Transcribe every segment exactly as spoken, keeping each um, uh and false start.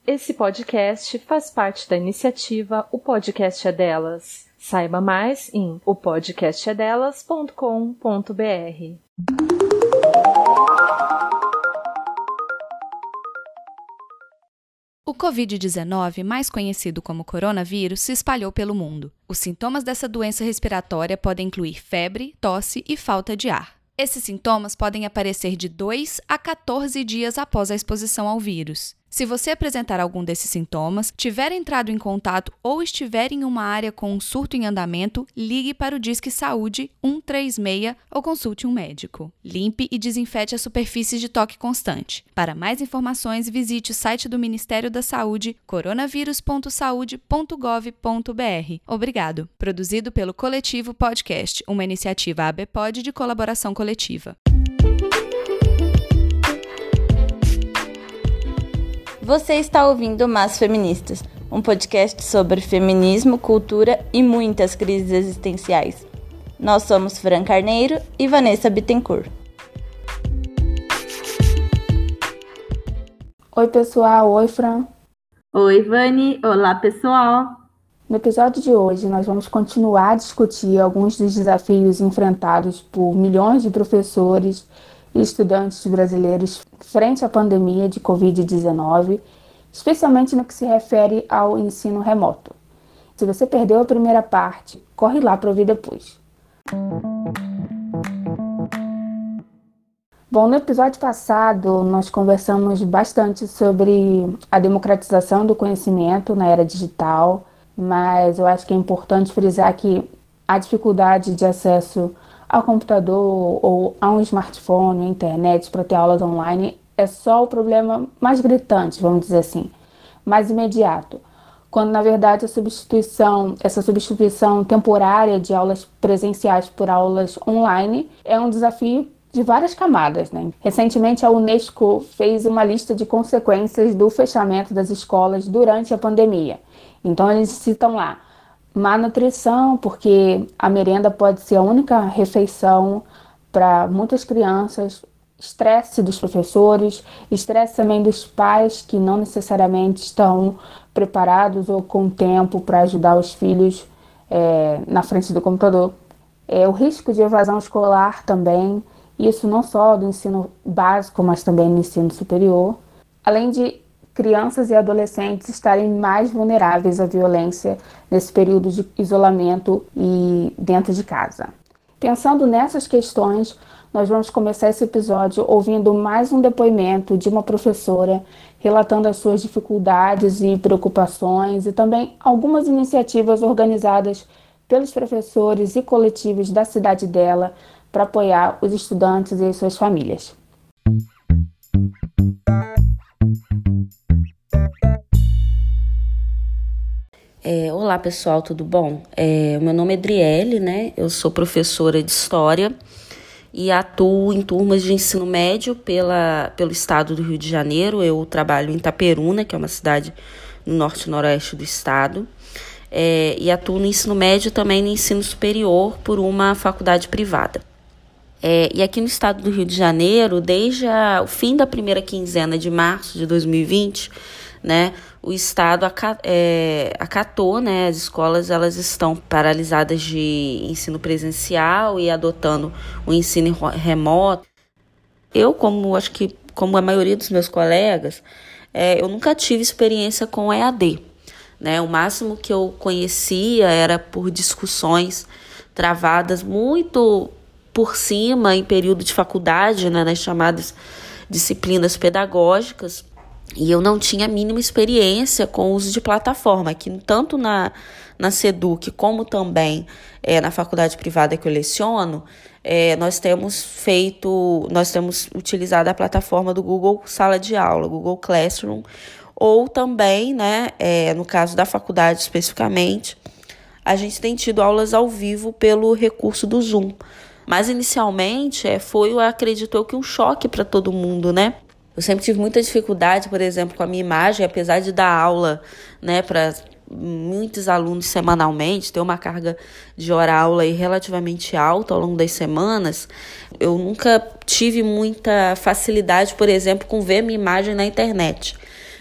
Esse podcast faz parte da iniciativa O Podcast é Delas. Saiba mais em o podcast é delas ponto com ponto b r. O covid dezenove, mais conhecido como coronavírus, se espalhou pelo mundo. Os sintomas dessa doença respiratória podem incluir febre, tosse e falta de ar. Esses sintomas podem aparecer de dois a quatorze dias após a exposição ao vírus. Se você apresentar algum desses sintomas, tiver entrado em contato ou estiver em uma área com um surto em andamento, ligue para o Disque Saúde um três seis ou consulte um médico. Limpe e desinfete as superfícies de toque constante. Para mais informações, visite o site do Ministério da Saúde, coronavírus ponto saude ponto gov ponto b r. Obrigado. Produzido pelo Coletivo Podcast, uma iniciativa A B P O D de colaboração coletiva. Você está ouvindo Mas Feministas, um podcast sobre feminismo, cultura e muitas crises existenciais. Nós somos Fran Carneiro e Vanessa Bittencourt. Oi pessoal, oi Fran. Oi Vani, olá pessoal. No episódio de hoje nós vamos continuar a discutir alguns dos desafios enfrentados por milhões de professores e estudantes brasileiros frente à pandemia de covid dezenove, especialmente no que se refere ao ensino remoto. Se você perdeu a primeira parte, corre lá para ouvir depois. Bom, no episódio passado nós conversamos bastante sobre a democratização do conhecimento na era digital, mas eu acho que é importante frisar que a dificuldade de acesso ao computador ou a um smartphone, a internet para ter aulas online é só o problema mais gritante, vamos dizer assim, mais imediato, quando na verdade a substituição, essa substituição temporária de aulas presenciais por aulas online é um desafio de várias camadas, né? Recentemente a Unesco fez uma lista de consequências do fechamento das escolas durante a pandemia. Então eles citam lá má nutrição, porque a merenda pode ser a única refeição para muitas crianças, estresse dos professores, estresse também dos pais que não necessariamente estão preparados ou com tempo para ajudar os filhos é, na frente do computador. É, o risco de evasão escolar também, isso não só do ensino básico, mas também no ensino superior, além de crianças e adolescentes estarem mais vulneráveis à violência nesse período de isolamento e dentro de casa. Pensando nessas questões, nós vamos começar esse episódio ouvindo mais um depoimento de uma professora relatando as suas dificuldades e preocupações e também algumas iniciativas organizadas pelos professores e coletivos da cidade dela para apoiar os estudantes e as suas famílias. É, olá pessoal, tudo bom? É, meu nome é Adriele, né? Eu sou professora de História e atuo em turmas de ensino médio pela, pelo estado do Rio de Janeiro. Eu trabalho em Itaperuna, que é uma cidade no norte e noroeste do estado, é, e atuo no ensino médio também no ensino superior por uma faculdade privada. É, e aqui no estado do Rio de Janeiro, desde a, o fim da primeira quinzena de março de dois mil e vinte, né, o Estado é, acatou, né, as escolas elas estão paralisadas de ensino presencial e adotando o ensino remoto. Eu, como acho que como a maioria dos meus colegas, é, eu nunca tive experiência com E A D. Né? O máximo que eu conhecia era por discussões travadas muito por cima em período de faculdade, né, nas chamadas disciplinas pedagógicas. E eu não tinha a mínima experiência com o uso de plataforma, que tanto na, na SEDUC como também é, na faculdade privada que eu leciono, é, nós temos feito, nós temos utilizado a plataforma do Google Sala de Aula, Google Classroom, ou também, né, é, no caso da faculdade especificamente, a gente tem tido aulas ao vivo pelo recurso do Zoom. Mas inicialmente é, foi, eu acredito eu, que um choque para todo mundo, né? Eu sempre tive muita dificuldade, por exemplo, com a minha imagem, apesar de dar aula, né, para muitos alunos semanalmente, ter uma carga de hora-aula aí relativamente alta ao longo das semanas, eu nunca tive muita facilidade, por exemplo, com ver minha imagem na internet.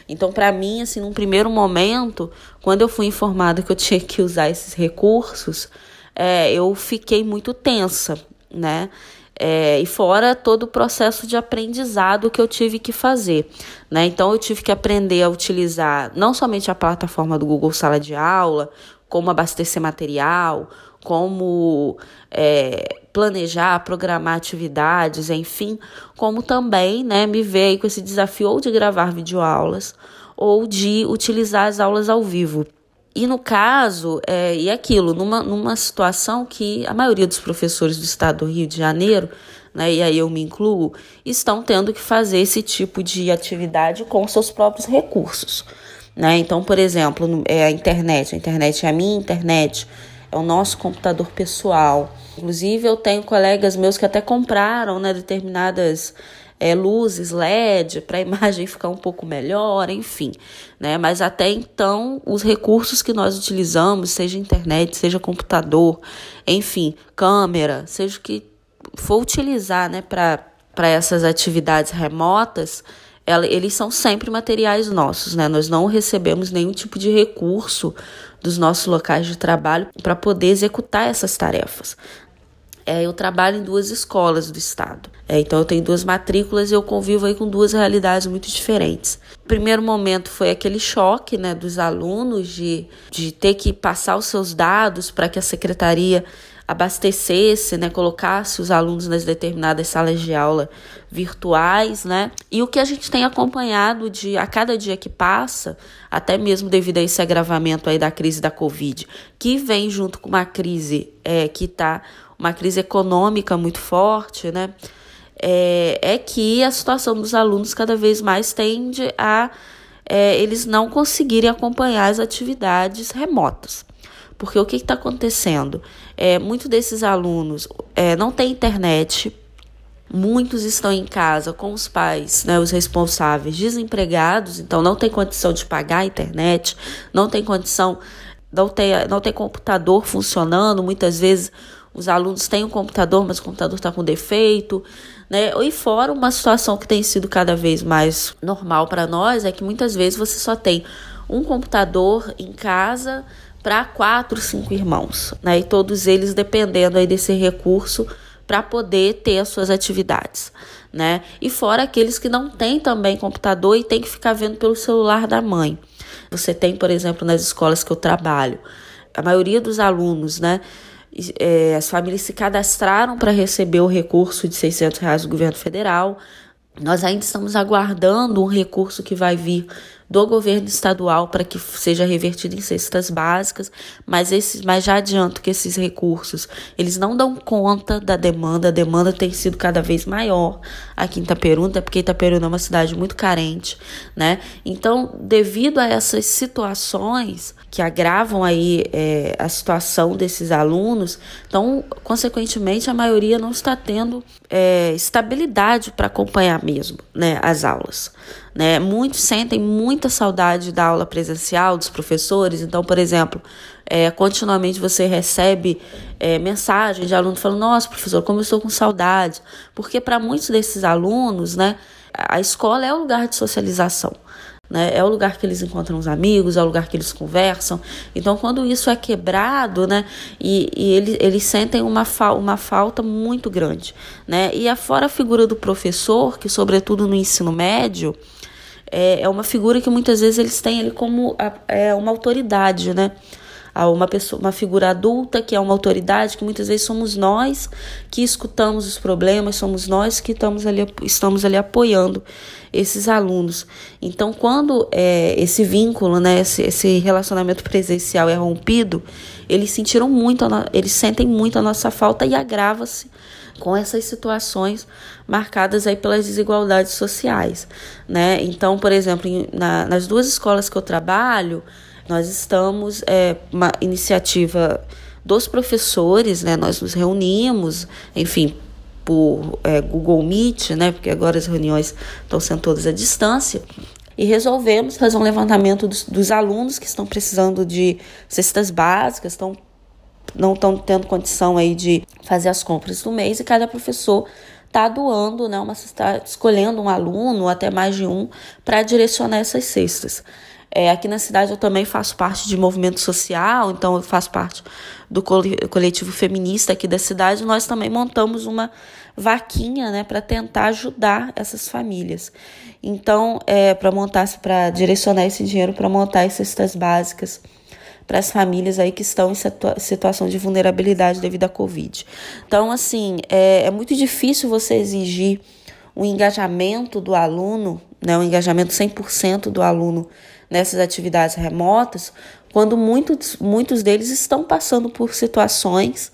Então, para mim, assim, num primeiro momento, quando eu fui informada que eu tinha que usar esses recursos, é, eu fiquei muito tensa, né? É, e fora todo o processo de aprendizado que eu tive que fazer, né? Então, eu tive que aprender a utilizar não somente a plataforma do Google Sala de Aula, como abastecer material, como é, planejar, programar atividades, enfim, como também, né, me ver aí com esse desafio ou de gravar videoaulas ou de utilizar as aulas ao vivo. E no caso, é, e aquilo, numa, numa situação que a maioria dos professores do estado do Rio de Janeiro, né, e aí eu me incluo, estão tendo que fazer esse tipo de atividade com seus próprios recursos, né? Então, por exemplo, é a internet, a internet é a minha internet, é o nosso computador pessoal. Inclusive, eu tenho colegas meus que até compraram, né, determinadas é, luzes L E D para a imagem ficar um pouco melhor, enfim, né? Mas até então, os recursos que nós utilizamos, seja internet, seja computador, enfim, câmera, seja o que for utilizar, né, para para essas atividades remotas, ela, eles são sempre materiais nossos, né? Nós não recebemos nenhum tipo de recurso dos nossos locais de trabalho para poder executar essas tarefas. É, eu trabalho em duas escolas do estado, é, então eu tenho duas matrículas e eu convivo aí com duas realidades muito diferentes. O primeiro momento foi aquele choque, né, dos alunos de, de ter que passar os seus dados para que a secretaria abastecesse, né, colocasse os alunos nas determinadas salas de aula virtuais, né? E o que a gente tem acompanhado de a cada dia que passa, até mesmo devido a esse agravamento aí da crise da Covid, que vem junto com uma crise é, que está uma crise econômica muito forte, né? É, é que a situação dos alunos cada vez mais tende a é, eles não conseguirem acompanhar as atividades remotas. Porque o que está acontecendo? É, muitos desses alunos é, não têm internet, muitos estão em casa com os pais, né, os responsáveis, desempregados, então não tem condição de pagar a internet, não tem condição, não tem, não tem computador funcionando, muitas vezes os alunos têm um computador, mas o computador está com defeito, né? E fora uma situação que tem sido cada vez mais normal para nós, é que muitas vezes você só tem um computador em casa para quatro, cinco irmãos, né? E todos eles dependendo aí desse recurso para poder ter as suas atividades, né? E fora aqueles que não têm também computador e tem que ficar vendo pelo celular da mãe. Você tem, por exemplo, nas escolas que eu trabalho, a maioria dos alunos, né? É, as famílias se cadastraram para receber o recurso de seiscentos reais do governo federal. Nós ainda estamos aguardando um recurso que vai vir do governo estadual para que seja revertido em cestas básicas, mas, esses, mas já adianto que esses recursos, eles não dão conta da demanda, a demanda tem sido cada vez maior aqui em Itaperuna, até porque Itaperuna é uma cidade muito carente, né? Então, devido a essas situações que agravam aí é, a situação desses alunos, então, consequentemente, a maioria não está tendo é, estabilidade para acompanhar mesmo, né, as aulas. Né? Muitos sentem muita saudade da aula presencial, dos professores. Então, por exemplo, é, continuamente você recebe é, mensagens de alunos falando: nossa, professor, como eu estou com saudade. Porque para muitos desses alunos, né, a escola é o lugar de socialização. Né? É o lugar que eles encontram os amigos, é o lugar que eles conversam. Então, quando isso é quebrado, né, e, e eles, eles sentem uma, fa- uma falta muito grande. Né? E afora a figura do professor, que sobretudo no ensino médio, é, é uma figura que muitas vezes eles têm ali como a, é uma autoridade, né? Uma, pessoa, uma figura adulta que é uma autoridade, que muitas vezes somos nós que escutamos os problemas, somos nós que estamos ali, estamos ali apoiando esses alunos. Então, quando é, esse vínculo, né, esse, esse relacionamento presencial é rompido, eles sentiram muito, eles sentem muito a nossa falta e agrava-se com essas situações marcadas aí pelas desigualdades sociais, né? Então, por exemplo, na, nas duas escolas que eu trabalho, nós estamos, é, uma iniciativa dos professores, né? Nós nos reunimos, enfim, por é, Google Meet, né? Porque agora as reuniões estão sendo todas à distância, e resolvemos fazer um levantamento dos, dos alunos que estão precisando de cestas básicas, estão não estão tendo condição aí de fazer as compras do mês, e cada professor está doando, né, uma, está escolhendo um aluno, ou até mais de um, para direcionar essas cestas. É, aqui na cidade eu também faço parte de movimento social, então eu faço parte do coletivo feminista aqui da cidade. Nós também montamos uma vaquinha, né, para tentar ajudar essas famílias. Então, é, para montar, para direcionar esse dinheiro para montar as cestas básicas para as famílias aí que estão em situa- situação de vulnerabilidade devido à Covid. Então, assim, é, é muito difícil você exigir o engajamento do aluno, né, o engajamento cem por cento do aluno nessas atividades remotas, quando muitos, muitos deles estão passando por situações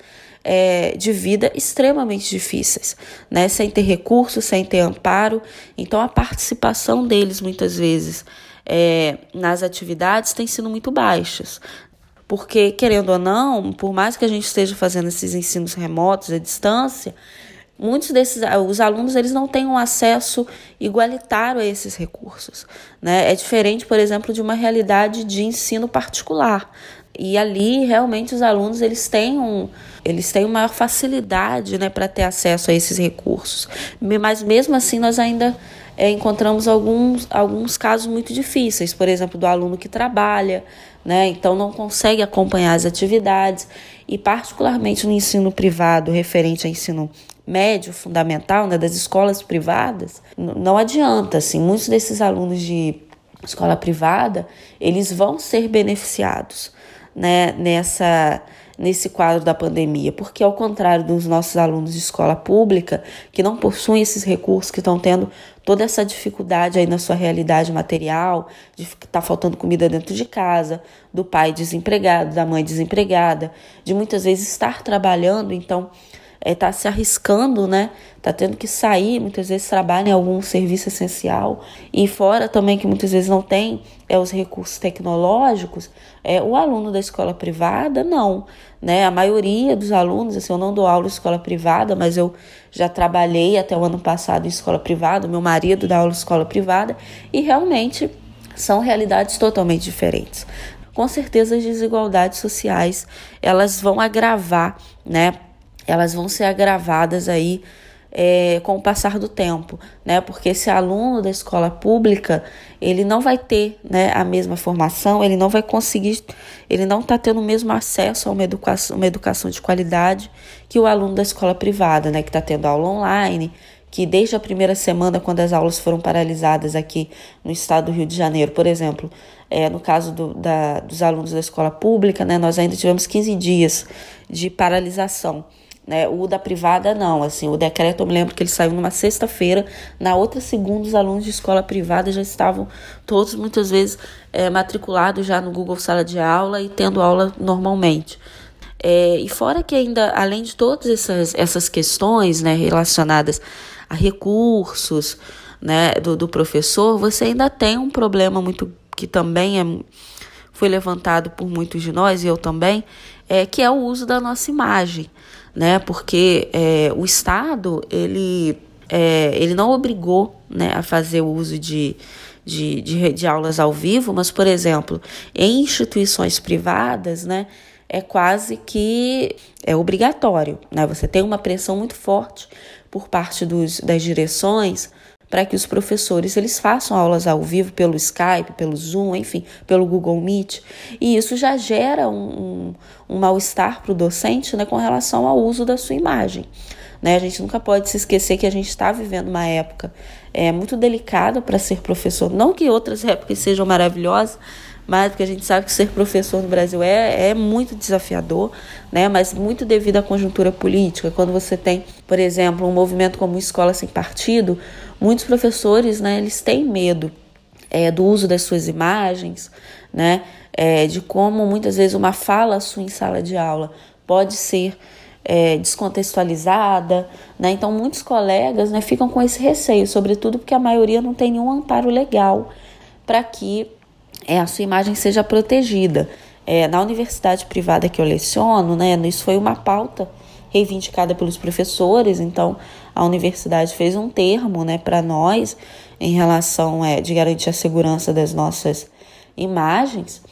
é, de vida extremamente difíceis, né? Sem ter recursos, sem ter amparo. Então, a participação deles, muitas vezes, é, nas atividades tem sido muito baixa. Porque, querendo ou não, por mais que a gente esteja fazendo esses ensinos remotos à distância, muitos desses os alunos eles não têm um acesso igualitário a esses recursos, né? É diferente, por exemplo, de uma realidade de ensino particular. E ali, realmente, os alunos eles têm, um, eles têm uma maior facilidade, né, para ter acesso a esses recursos. Mas, mesmo assim, nós ainda é, encontramos alguns, alguns casos muito difíceis. Por exemplo, do aluno que trabalha, né, então não consegue acompanhar as atividades. E, particularmente, no ensino privado, referente a ensino médio, fundamental, né, das escolas privadas, não adianta, assim, muitos desses alunos de escola privada, eles vão ser beneficiados, né, nessa, nesse quadro da pandemia, porque ao contrário dos nossos alunos de escola pública, que não possuem esses recursos, que estão tendo toda essa dificuldade aí na sua realidade material, de estar tá faltando comida dentro de casa, do pai desempregado, da mãe desempregada, de muitas vezes estar trabalhando, então está é, se arriscando, né? Está tendo que sair, muitas vezes trabalha em algum serviço essencial. E fora também que muitas vezes não tem é, os recursos tecnológicos, é, o aluno da escola privada, não. Né? A maioria dos alunos, assim, eu não dou aula em escola privada, mas eu já trabalhei até o ano passado em escola privada, meu marido dá aula em escola privada, e realmente são realidades totalmente diferentes. Com certeza as desigualdades sociais, elas vão agravar, né? Elas vão ser agravadas aí é, com o passar do tempo, né? Porque esse aluno da escola pública, ele não vai ter, né, a mesma formação, ele não vai conseguir, ele não está tendo o mesmo acesso a uma educação, uma educação de qualidade que o aluno da escola privada, né? Que está tendo aula online, que desde a primeira semana, quando as aulas foram paralisadas aqui no estado do Rio de Janeiro, por exemplo, é, no caso do, da, dos alunos da escola pública, né, nós ainda tivemos quinze dias de paralisação. Né, o da privada não, assim, o decreto eu me lembro que ele saiu numa sexta-feira, na outra segunda os alunos de escola privada já estavam todos muitas vezes é, matriculados já no Google Sala de Aula e tendo aula normalmente. É, e fora que ainda, além de todas essas, essas questões, né, relacionadas a recursos, né, do, do professor, você ainda tem um problema muito que também é, foi levantado por muitos de nós, e eu também, é, que é o uso da nossa imagem. Né, porque é, o Estado ele, é, ele não obrigou, né, a fazer o uso de, de, de, de aulas ao vivo, mas, por exemplo, em instituições privadas, né, é quase que é obrigatório. Né, você tem uma pressão muito forte por parte dos, das direções para que os professores eles façam aulas ao vivo pelo Skype, pelo Zoom, enfim, pelo Google Meet. E isso já gera um, um, um mal-estar para o docente, né, com relação ao uso da sua imagem. Né? A gente nunca pode se esquecer que a gente está vivendo uma época é, muito delicada para ser professor. Não que outras épocas sejam maravilhosas, mas porque a gente sabe que ser professor no Brasil é, é muito desafiador, né? Mas muito devido à conjuntura política. Quando você tem, por exemplo, um movimento como Escola Sem Partido, muitos professores, né, eles têm medo é, do uso das suas imagens, né, é, de como muitas vezes uma fala sua em sala de aula pode ser é, descontextualizada, né? Então muitos colegas, né, ficam com esse receio, sobretudo porque a maioria não tem nenhum amparo legal para que é, a sua imagem seja protegida. É, na universidade privada que eu leciono, né, isso foi uma pauta reivindicada pelos professores, então a universidade fez um termo, né, para nós em relação é, de garantir a segurança das nossas imagens,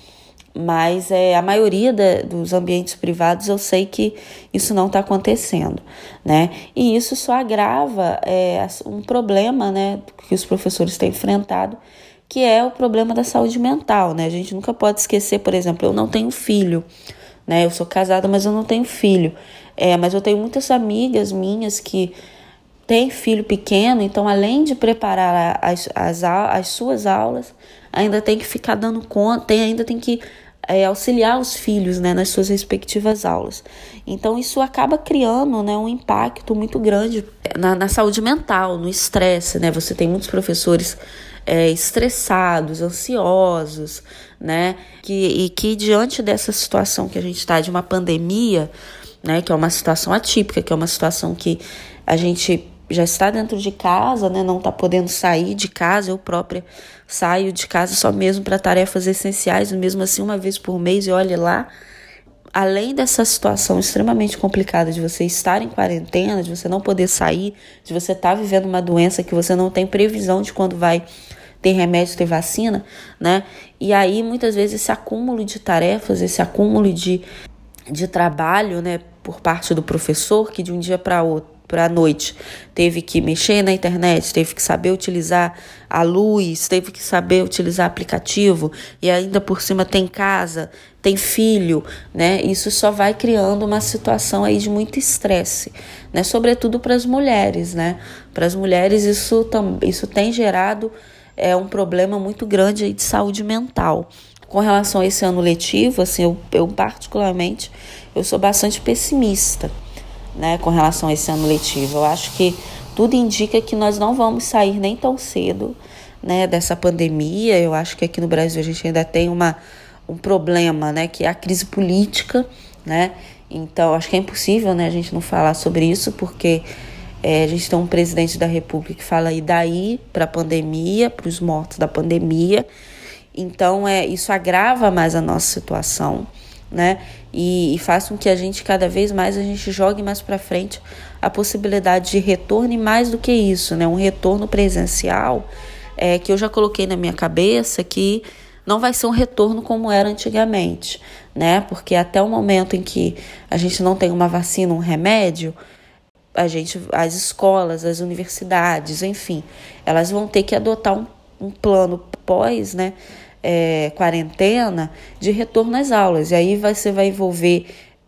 Mas é, a maioria da, dos ambientes privados eu sei que isso não está acontecendo, né? E isso só agrava é, um problema, né, que os professores têm enfrentado, que é o problema da saúde mental, né? A gente nunca pode esquecer, por exemplo, eu não tenho filho, né? Eu sou casada, mas eu não tenho filho. É, mas eu tenho muitas amigas minhas que têm filho pequeno, então além de preparar as, as, as suas aulas, ainda tem que ficar dando conta, tem, ainda tem que é, auxiliar os filhos, né, nas suas respectivas aulas. Então isso acaba criando, né, um impacto muito grande na, na saúde mental, no estresse, né? Você tem muitos professores é, estressados, ansiosos, né, que, e que diante dessa situação que a gente está, de uma pandemia, né, que é uma situação atípica, que é uma situação que a gente já está dentro de casa, né, não está podendo sair de casa. Eu própria saio de casa só mesmo para tarefas essenciais, mesmo assim uma vez por mês, e olhe lá, além dessa situação extremamente complicada de você estar em quarentena, de você não poder sair, de você estar vivendo uma doença que você não tem previsão de quando vai ter remédio, ter vacina, né? E aí muitas vezes esse acúmulo de tarefas, esse acúmulo de, de trabalho, né, por parte do professor, que de um dia para outro, para a noite, teve que mexer na internet, teve que saber utilizar a luz, teve que saber utilizar aplicativo, e ainda por cima tem casa, tem filho, né? Isso só vai criando uma situação aí de muito estresse, né? Sobretudo para as mulheres, né? Para as mulheres isso, tam, isso tem gerado é, um problema muito grande aí de saúde mental. Com relação a esse ano letivo, assim, eu, eu particularmente, eu sou bastante pessimista, né, com relação a esse ano letivo. Eu acho que tudo indica que nós não vamos sair nem tão cedo, né, dessa pandemia. Eu acho que aqui no Brasil a gente ainda tem uma, um problema, né, que é a crise política, né? Então acho que é impossível, né, a gente não falar sobre isso, porque é, a gente tem um presidente da República que fala aí daí para a pandemia, para os mortos da pandemia. Então é, isso agrava mais a nossa situação, né? E, e faz com que a gente, cada vez mais, a gente jogue mais para frente a possibilidade de retorno, e mais do que isso, né? Um retorno presencial, é, que eu já coloquei na minha cabeça que não vai ser um retorno como era antigamente, né? Porque até o momento em que a gente não tem uma vacina, um remédio, a gente, as escolas, as universidades, enfim, elas vão ter que adotar um, um plano pós, né? É, quarentena, de retorno às aulas. E aí você vai envolver,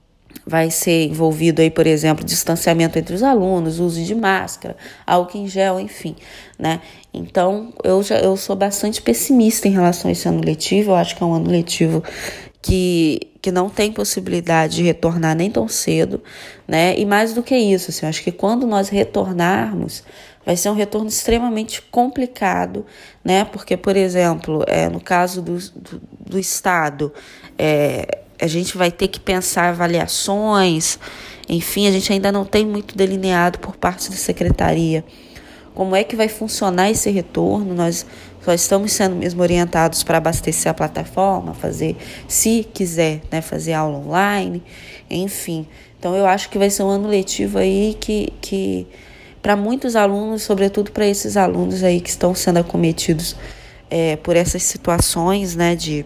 vai ser envolvido aí, por exemplo, distanciamento entre os alunos, uso de máscara, álcool em gel, enfim, né? Então, eu, já, eu sou bastante pessimista em relação a esse ano letivo. Eu acho que é um ano letivo que, que não tem possibilidade de retornar nem tão cedo, né? E mais do que isso, assim, eu acho que quando nós retornarmos, vai ser um retorno extremamente complicado, né? Porque, por exemplo, é, no caso do, do, do Estado, é, a gente vai ter que pensar avaliações, enfim, a gente ainda não tem muito delineado por parte da Secretaria como é que vai funcionar esse retorno. Nós só estamos sendo mesmo orientados para abastecer a plataforma, fazer, se quiser, né, fazer aula online, enfim. Então, eu acho que vai ser um ano letivo aí que... que para muitos alunos, sobretudo para esses alunos aí que estão sendo acometidos é, por essas situações, né, de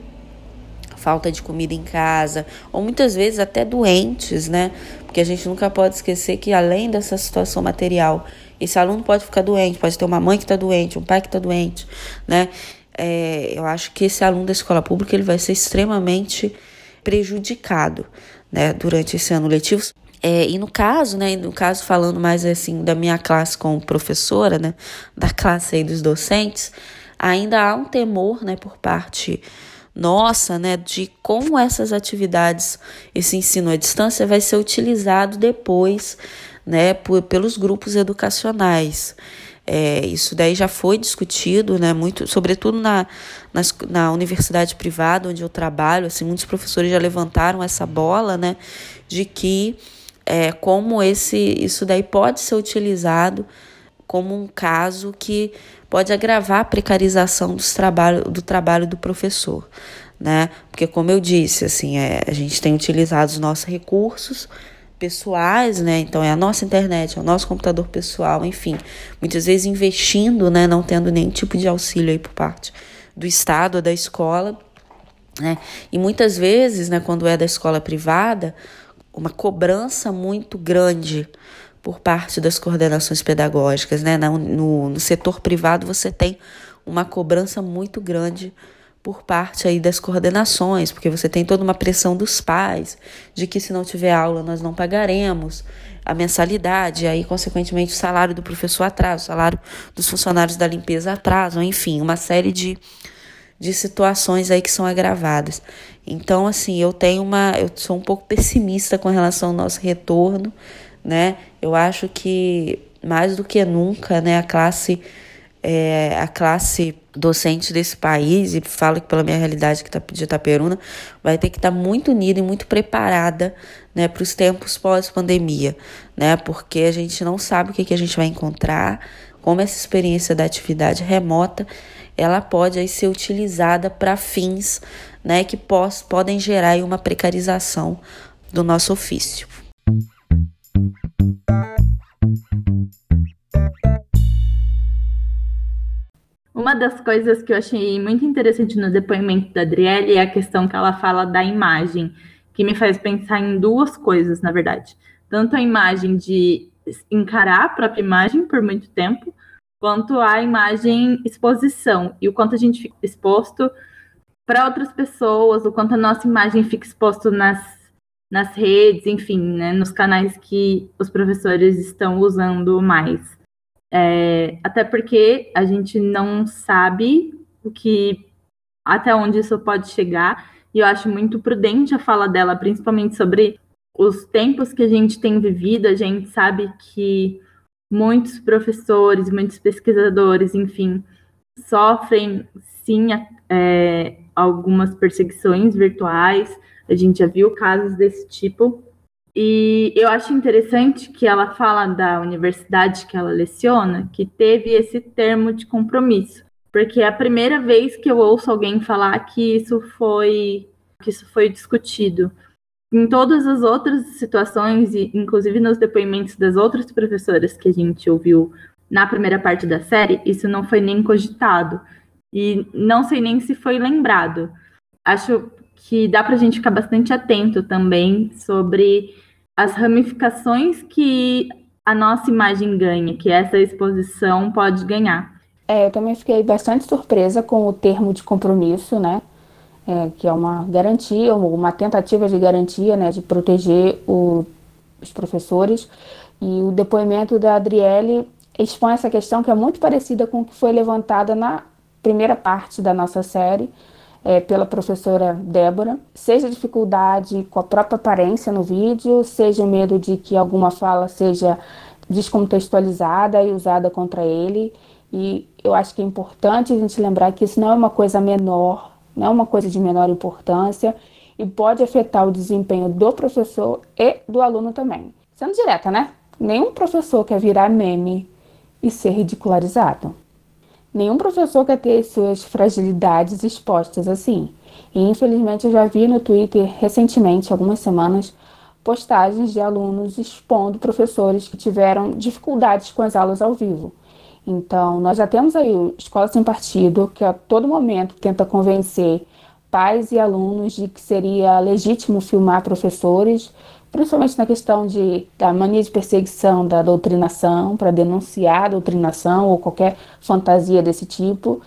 falta de comida em casa, ou muitas vezes até doentes, né, porque a gente nunca pode esquecer que além dessa situação material, esse aluno pode ficar doente, pode ter uma mãe que está doente, um pai que está doente, né, é, eu acho que esse aluno da escola pública ele vai ser extremamente prejudicado, né, durante esse ano letivo. É, e no caso, né, no caso falando mais assim da minha classe como professora, né, da classe aí dos docentes, ainda há um temor, né, por parte nossa, né, de como essas atividades, esse ensino à distância vai ser utilizado depois, né, por, pelos grupos educacionais. É, isso daí já foi discutido, né, muito, sobretudo na, nas, na universidade privada onde eu trabalho, assim, muitos professores já levantaram essa bola, né, de que É, como esse, isso daí pode ser utilizado como um caso que pode agravar a precarização dos trabalho, do trabalho do professor, né? Porque, como eu disse, assim, é, a gente tem utilizado os nossos recursos pessoais, né? Então, é a nossa internet, é o nosso computador pessoal, enfim, muitas vezes investindo, né? Não tendo nenhum tipo de auxílio aí por parte do Estado ou da escola. né? E muitas vezes, né, quando é da escola privada, uma cobrança muito grande por parte das coordenações pedagógicas, né? No, no, no setor privado você tem uma cobrança muito grande por parte aí das coordenações, porque você tem toda uma pressão dos pais, de que se não tiver aula nós não pagaremos a mensalidade, e aí consequentemente o salário do professor atrasa, o salário dos funcionários da limpeza atrasam, enfim, uma série de, de situações aí que são agravadas. Então, assim, eu tenho uma, eu sou um pouco pessimista com relação ao nosso retorno, né? Eu acho que mais do que nunca, né, a classe É, a classe docente desse país, e falo que pela minha realidade que tá de Itaperuna, vai ter que estar tá muito unida e muito preparada, né, para os tempos pós-pandemia, né, porque a gente não sabe o que, que a gente vai encontrar, como essa experiência da atividade remota, ela pode aí ser utilizada para fins, né, que pos, podem gerar aí uma precarização do nosso ofício. Uma das coisas que eu achei muito interessante no depoimento da Adriele é a questão que ela fala da imagem, que me faz pensar em duas coisas, na verdade. Tanto a imagem de encarar a própria imagem por muito tempo, quanto a imagem exposição, e o quanto a gente fica exposto para outras pessoas, o quanto a nossa imagem fica exposta nas, nas redes, enfim, né, nos canais que os professores estão usando mais. É, até porque a gente não sabe o que, até onde isso pode chegar, e eu acho muito prudente a fala dela, principalmente sobre os tempos que a gente tem vivido. A gente sabe que muitos professores, muitos pesquisadores, enfim, sofrem, sim, é, algumas perseguições virtuais. A gente já viu casos desse tipo. E eu acho interessante que ela fala da universidade que ela leciona, que teve esse termo de compromisso, porque é a primeira vez que eu ouço alguém falar que isso foi, que isso foi discutido. Em todas as outras situações, e inclusive nos depoimentos das outras professoras que a gente ouviu na primeira parte da série, isso não foi nem cogitado. E não sei nem se foi lembrado. Acho que dá para a gente ficar bastante atento também sobre as ramificações que a nossa imagem ganha, que essa exposição pode ganhar. É, eu também fiquei bastante surpresa com o termo de compromisso, né? É, que é uma garantia, uma tentativa de garantia, né, de proteger o, os professores. E o depoimento da Adriele expõe essa questão que é muito parecida com o que foi levantada na primeira parte da nossa série, É, pela professora Débora, seja dificuldade com a própria aparência no vídeo, seja o medo de que alguma fala seja descontextualizada e usada contra ele. E eu acho que é importante a gente lembrar que isso não é uma coisa menor, não é uma coisa de menor importância, e pode afetar o desempenho do professor e do aluno também. Sendo direta, né? Nenhum professor quer virar meme e ser ridicularizado. Nenhum professor quer ter suas fragilidades expostas assim. E infelizmente eu já vi no Twitter recentemente, algumas semanas, postagens de alunos expondo professores que tiveram dificuldades com as aulas ao vivo. Então, nós já temos aí o Escola Sem Partido, que a todo momento tenta convencer pais e alunos de que seria legítimo filmar professores, principalmente na questão de, da mania de perseguição da doutrinação, para denunciar a doutrinação ou qualquer fantasia desse tipo.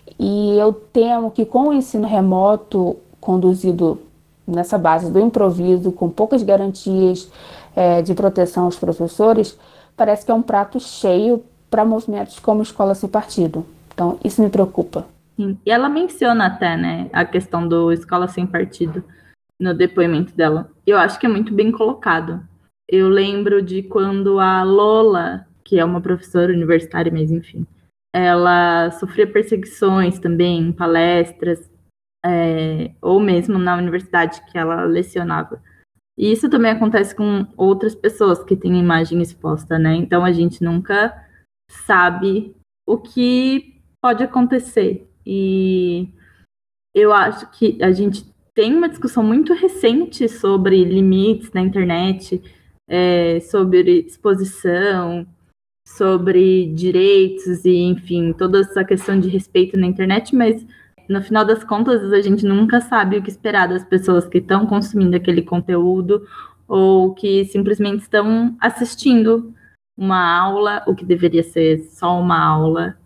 E eu temo que com o ensino remoto conduzido nessa base do improviso, com poucas garantias é, de proteção aos professores, parece que é um prato cheio para movimentos como Escola Sem Partido. Então, isso me preocupa. Sim. E ela menciona até, né, a questão do Escola Sem Partido no depoimento dela. Eu acho que é muito bem colocado. Eu lembro de quando a Lola, que é uma professora universitária, mas enfim, ela sofria perseguições também em palestras, é, ou mesmo na universidade que ela lecionava. E isso também acontece com outras pessoas que têm imagem exposta, né? Então a gente nunca sabe o que pode acontecer. E eu acho que a gente tem uma discussão muito recente sobre limites na internet, é, sobre exposição, sobre direitos e, enfim, toda essa questão de respeito na internet, mas No final das contas, a gente nunca sabe o que esperar das pessoas que estão consumindo aquele conteúdo ou que simplesmente estão assistindo uma aula, o que deveria ser só uma aula.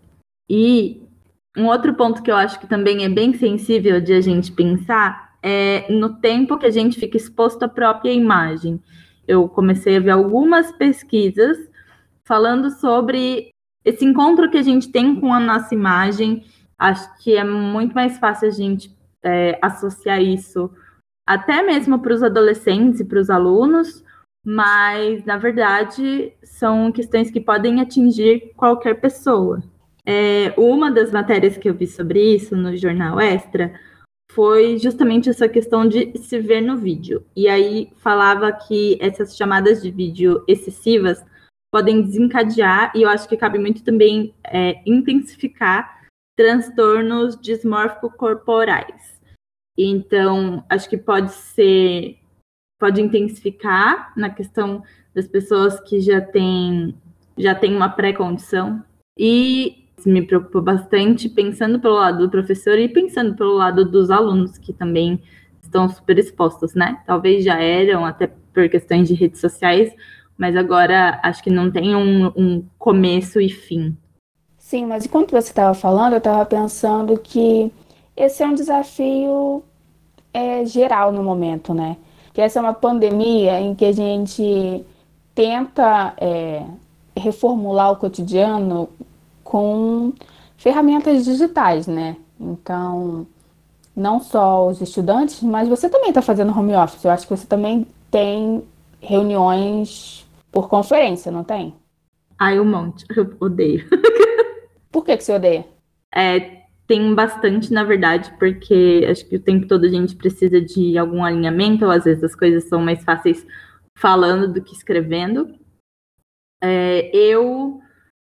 E um outro ponto que eu acho que também é bem sensível de a gente pensar é no tempo que a gente fica exposto à própria imagem. Eu comecei a ver algumas pesquisas falando sobre esse encontro que a gente tem com a nossa imagem. Acho que é muito mais fácil a gente é, associar isso até mesmo para os adolescentes e para os alunos, mas, na verdade, são questões que podem atingir qualquer pessoa. É, uma das matérias que eu vi sobre isso no Jornal Extra foi justamente essa questão de se ver no vídeo. E aí falava que essas chamadas de vídeo excessivas podem desencadear, e eu acho que cabe muito também é, intensificar transtornos dismórfico-corporais. Então, acho que pode ser, pode intensificar na questão das pessoas que já têm, já têm uma pré-condição. E me preocupou bastante pensando pelo lado do professor e pensando pelo lado dos alunos, que também estão super expostos, né? Talvez já eram, até por questões de redes sociais, mas agora acho que não tem um, um começo e fim. Sim, mas enquanto você estava falando, eu estava pensando que esse é um desafio é, geral no momento, né? Que essa é uma pandemia em que a gente tenta é, reformular o cotidiano com ferramentas digitais, né? Então, não só os estudantes, mas você também está fazendo home office. Eu acho que você também tem reuniões por conferência, não tem? Ai, um monte. Eu odeio. Por que que você odeia? É, tem bastante, na verdade, porque acho que o tempo todo a gente precisa de algum alinhamento, ou às vezes as coisas são mais fáceis falando do que escrevendo. É, eu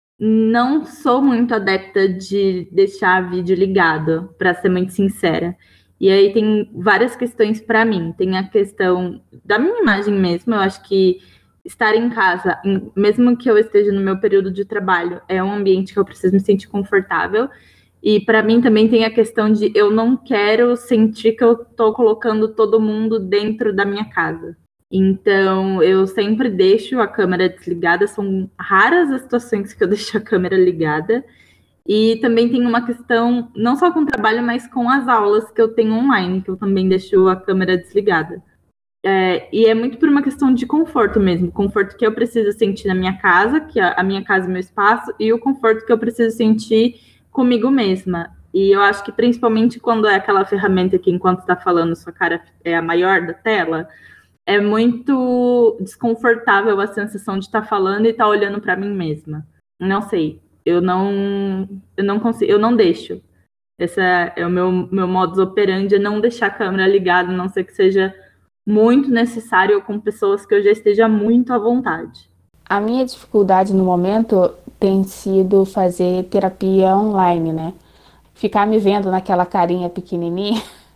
não sou muito adepta de deixar vídeo ligado, para ser muito sincera. E aí tem várias questões para mim. Tem a questão da minha imagem mesmo. Eu acho que estar em casa, mesmo que eu esteja no meu período de trabalho, é um ambiente que eu preciso me sentir confortável. E para mim também tem a questão de eu não quero sentir que eu estou colocando todo mundo dentro da minha casa. Então, eu sempre deixo a câmera desligada, são raras as situações que eu deixo a câmera ligada. E também tem uma questão, não só com o trabalho, mas com as aulas que eu tenho online, que eu também deixo a câmera desligada. É, e é muito por uma questão de conforto mesmo, conforto que eu preciso sentir na minha casa, que a, a minha casa é meu espaço, e o conforto que eu preciso sentir comigo mesma. E eu acho que principalmente quando é aquela ferramenta que enquanto está falando sua cara é a maior da tela, é muito desconfortável a sensação de estar falando e estar olhando para mim mesma. Não sei, eu não, eu não consigo, eu não deixo. Esse é o meu, meu modus operandi, é não deixar a câmera ligada, a não ser que seja muito necessário ou com pessoas que eu já esteja muito à vontade. A minha dificuldade no momento tem sido fazer terapia online, né? Ficar me vendo naquela carinha pequenininha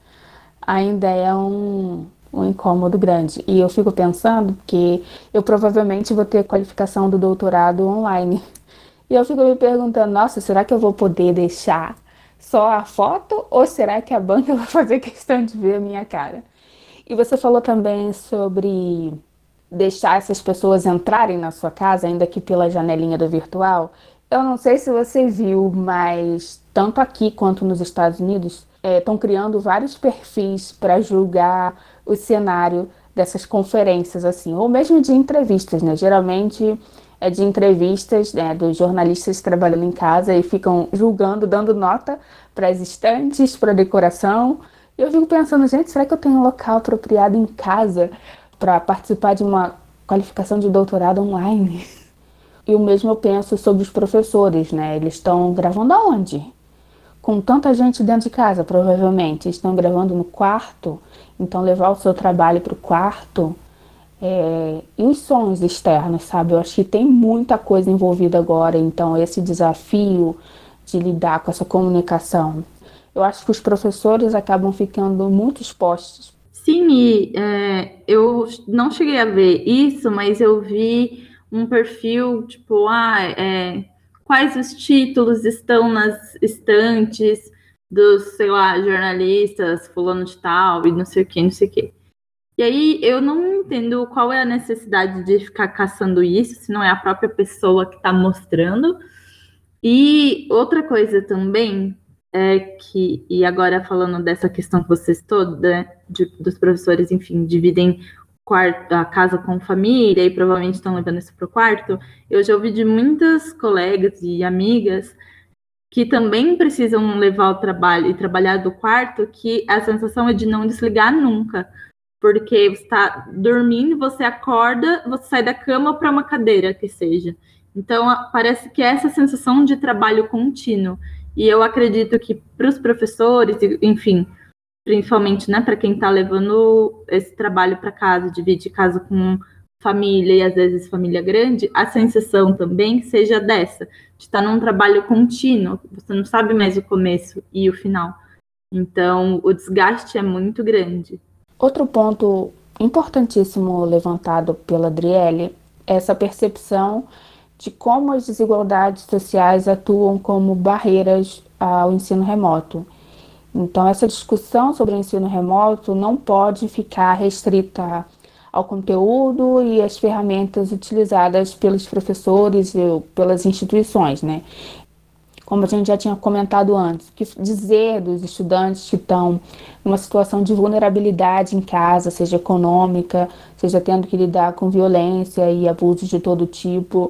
ainda é um... um incômodo grande. E eu fico pensando que eu provavelmente vou ter qualificação do doutorado online. E eu fico me perguntando, nossa, será que eu vou poder deixar só a foto? Ou será que a banca vai fazer questão de ver a minha cara? E você falou também sobre deixar essas pessoas entrarem na sua casa, ainda que pela janelinha do virtual. Eu não sei se você viu, mas tanto aqui quanto nos Estados Unidos, estão é, criando vários perfis para julgar o cenário dessas conferências, assim, ou mesmo de entrevistas, né? Geralmente é de entrevistas, né, dos jornalistas trabalhando em casa e ficam julgando, dando nota para as estantes, para a decoração. E eu fico pensando, gente, será que eu tenho um local apropriado em casa para participar de uma qualificação de doutorado online? E o mesmo eu penso sobre os professores, né? Eles estão gravando aonde? Com tanta gente dentro de casa, provavelmente. Estão gravando no quarto, então levar o seu trabalho para o quarto. É... E os sons externos, sabe? Eu acho que tem muita coisa envolvida agora, então esse desafio de lidar com essa comunicação. Eu acho que os professores acabam ficando muito expostos. Sim, e é, eu não cheguei a ver isso, mas eu vi um perfil, tipo, ah, é, quais os títulos estão nas estantes, dos, sei lá, jornalistas, fulano de tal, e não sei o que, não sei o que. E aí eu não entendo qual é a necessidade de ficar caçando isso, se não é a própria pessoa que está mostrando. E outra coisa também é que, e agora falando dessa questão que vocês todos, né, de, dos professores, enfim, dividem quarto, a casa com família e provavelmente estão levando isso para o quarto, eu já ouvi de muitas colegas e amigas que também precisam levar o trabalho e trabalhar do quarto, que a sensação é de não desligar nunca. Porque você está dormindo, você acorda, você sai da cama para uma cadeira, que seja. Então, parece que é essa sensação de trabalho contínuo. E eu acredito que para os professores, enfim, principalmente, né, para quem está levando esse trabalho para casa, divide casa com família e às vezes família grande, a sensação também seja dessa, de estar num trabalho contínuo. Você não sabe mais o começo e o final. Então, o desgaste é muito grande. Outro ponto importantíssimo levantado pela Adriele é essa percepção de como as desigualdades sociais atuam como barreiras ao ensino remoto. Então, essa discussão sobre o ensino remoto não pode ficar restrita ao conteúdo e às ferramentas utilizadas pelos professores e pelas instituições, né? Como a gente já tinha comentado antes, que dizer dos estudantes que estão numa situação de vulnerabilidade em casa, seja econômica, seja tendo que lidar com violência e abusos de todo tipo,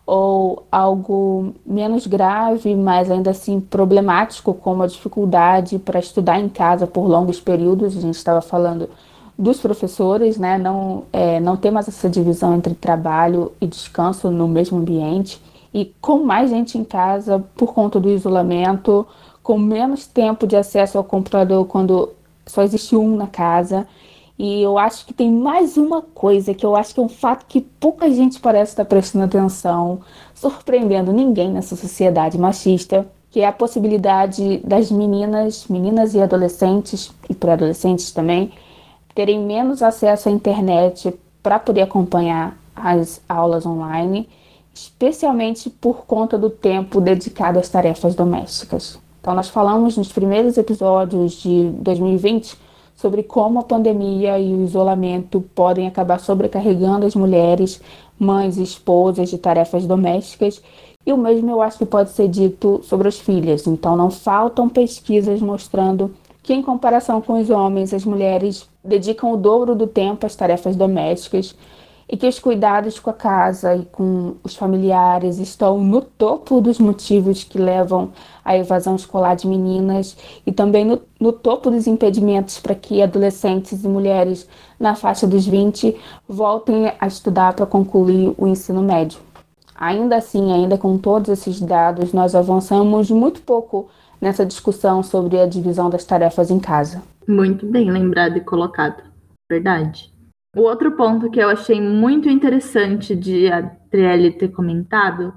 ou algo menos grave, mas ainda assim problemático, como a dificuldade para estudar em casa por longos períodos. A gente estava falando dos professores, né? Não, é, não ter mais essa divisão entre trabalho e descanso no mesmo ambiente. E com mais gente em casa por conta do isolamento, com menos tempo de acesso ao computador quando só existe um na casa. E eu acho que tem mais uma coisa que eu acho que é um fato que pouca gente parece estar prestando atenção, surpreendendo ninguém nessa sociedade machista, que é a possibilidade das meninas, meninas e adolescentes, e pré-adolescentes também, terem menos acesso à internet para poder acompanhar as aulas online, especialmente por conta do tempo dedicado às tarefas domésticas. Então, nós falamos nos primeiros episódios de dois mil e vinte sobre como a pandemia e o isolamento podem acabar sobrecarregando as mulheres, mães e esposas de tarefas domésticas, e o mesmo eu acho que pode ser dito sobre as filhas. Então, não faltam pesquisas mostrando que, em comparação com os homens, as mulheres dedicam o dobro do tempo às tarefas domésticas, e que os cuidados com a casa e com os familiares estão no topo dos motivos que levam à evasão escolar de meninas e também no, no topo dos impedimentos para que adolescentes e mulheres na faixa dos vinte voltem a estudar para concluir o ensino médio. Ainda assim, ainda com todos esses dados, nós avançamos muito pouco nessa discussão sobre a divisão das tarefas em casa. Muito bem lembrado e colocado. Verdade. O outro ponto que eu achei muito interessante de a Adriele ter comentado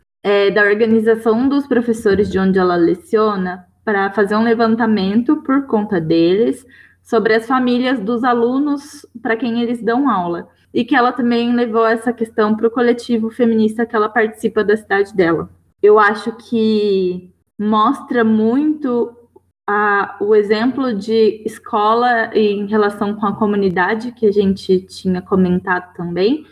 é da organização dos professores de onde ela leciona para fazer um levantamento por conta deles sobre as famílias dos alunos para quem eles dão aula. E que ela também levou essa questão para o coletivo feminista que ela participa da cidade dela. Eu acho que mostra muito A, o exemplo de escola em relação com a comunidade, que a gente tinha comentado também,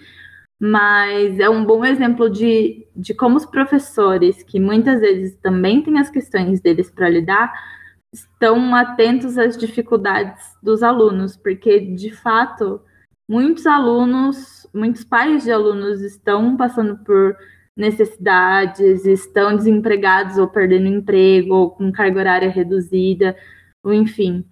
mas é um bom exemplo de, de como os professores, que muitas vezes também têm as questões deles para lidar, estão atentos às dificuldades dos alunos, porque, de fato, muitos alunos, muitos pais de alunos estão passando por necessidades, estão desempregados ou perdendo emprego, ou com carga horária reduzida, ou enfim.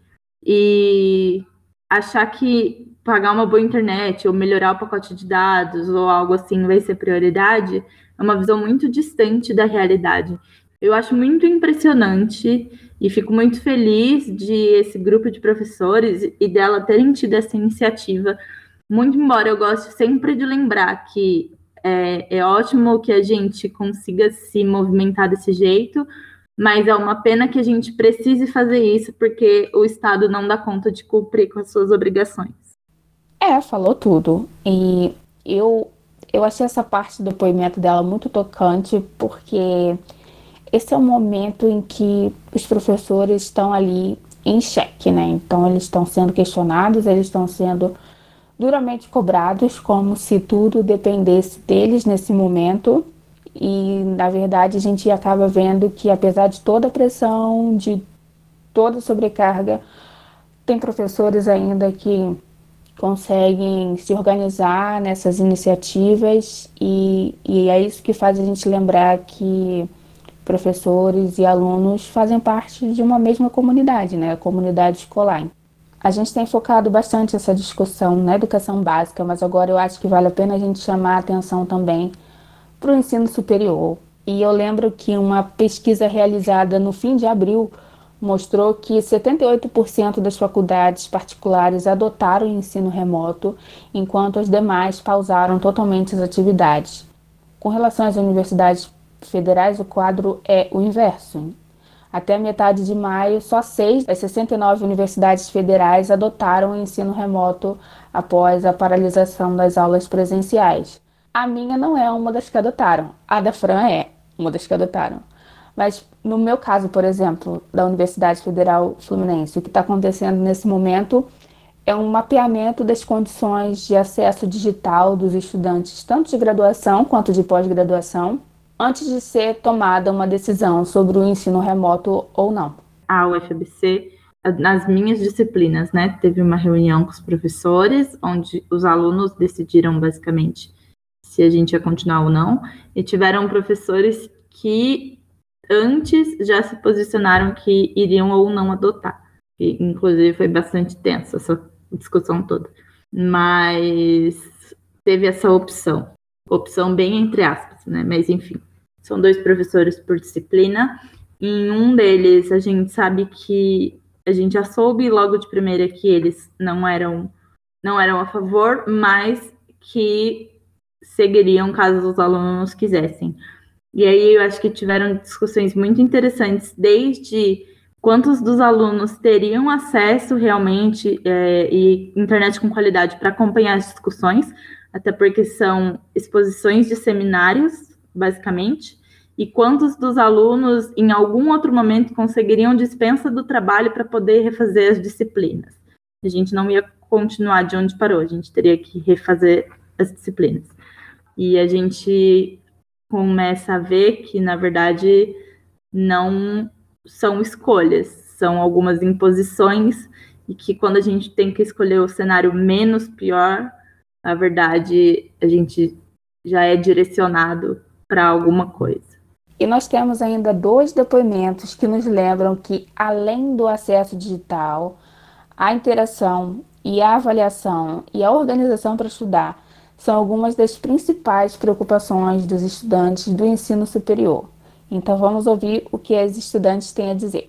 E achar que pagar uma boa internet ou melhorar o pacote de dados ou algo assim vai ser prioridade é uma visão muito distante da realidade. Eu acho muito impressionante e fico muito feliz de esse grupo de professores e dela terem tido essa iniciativa, muito embora eu goste sempre de lembrar que É, é ótimo que a gente consiga se movimentar desse jeito, mas é uma pena que a gente precise fazer isso porque o Estado não dá conta de cumprir com as suas obrigações. É, falou tudo. E eu, eu achei essa parte do depoimento dela muito tocante, porque esse é o momento em que os professores estão ali em xeque, né? Então eles estão sendo questionados, eles estão sendo duramente cobrados, como se tudo dependesse deles nesse momento. E, na verdade, a gente acaba vendo que, apesar de toda a pressão, de toda a sobrecarga, tem professores ainda que conseguem se organizar nessas iniciativas e, e é isso que faz a gente lembrar que professores e alunos fazem parte de uma mesma comunidade, né? A comunidade escolar. A gente tem focado bastante essa discussão na educação básica, mas agora eu acho que vale a pena a gente chamar a atenção também para o ensino superior. E eu lembro que uma pesquisa realizada no fim de abril mostrou que setenta e oito por cento das faculdades particulares adotaram o ensino remoto, enquanto as demais pausaram totalmente as atividades. Com relação às universidades federais, o quadro é o inverso. Até a metade de maio, só seis das sessenta e nove universidades federais adotaram o ensino remoto após a paralisação das aulas presenciais. A minha não é uma das que adotaram. A da Fran é uma das que adotaram. Mas no meu caso, por exemplo, da Universidade Federal Fluminense, o que está acontecendo nesse momento é um mapeamento das condições de acesso digital dos estudantes, tanto de graduação quanto de pós-graduação, antes de ser tomada uma decisão sobre o ensino remoto ou não. A U F A B C, nas minhas disciplinas, né, teve uma reunião com os professores, onde os alunos decidiram basicamente se a gente ia continuar ou não, e tiveram professores que antes já se posicionaram que iriam ou não adotar. E, inclusive, foi bastante tensa essa discussão toda. Mas teve essa opção. Opção bem entre aspas, né? Mas, enfim. São dois professores por disciplina. Em um deles, a gente sabe que... A gente já soube logo de primeira que eles não eram, não eram a favor, mas que seguiriam caso os alunos quisessem. E aí eu acho que tiveram discussões muito interessantes, desde quantos dos alunos teriam acesso realmente é, e internet com qualidade para acompanhar as discussões, até porque são exposições de seminários, basicamente, e quantos dos alunos, em algum outro momento, conseguiriam dispensa do trabalho para poder refazer as disciplinas. A gente não ia continuar de onde parou, a gente teria que refazer as disciplinas. E a gente começa a ver que, na verdade, não são escolhas, são algumas imposições, e que quando a gente tem que escolher o cenário menos pior, na verdade, a gente já é direcionado para alguma coisa. E nós temos ainda dois depoimentos que nos lembram que, além do acesso digital, a interação e a avaliação e a organização para estudar são algumas das principais preocupações dos estudantes do ensino superior. Então vamos ouvir o que as estudantes têm a dizer.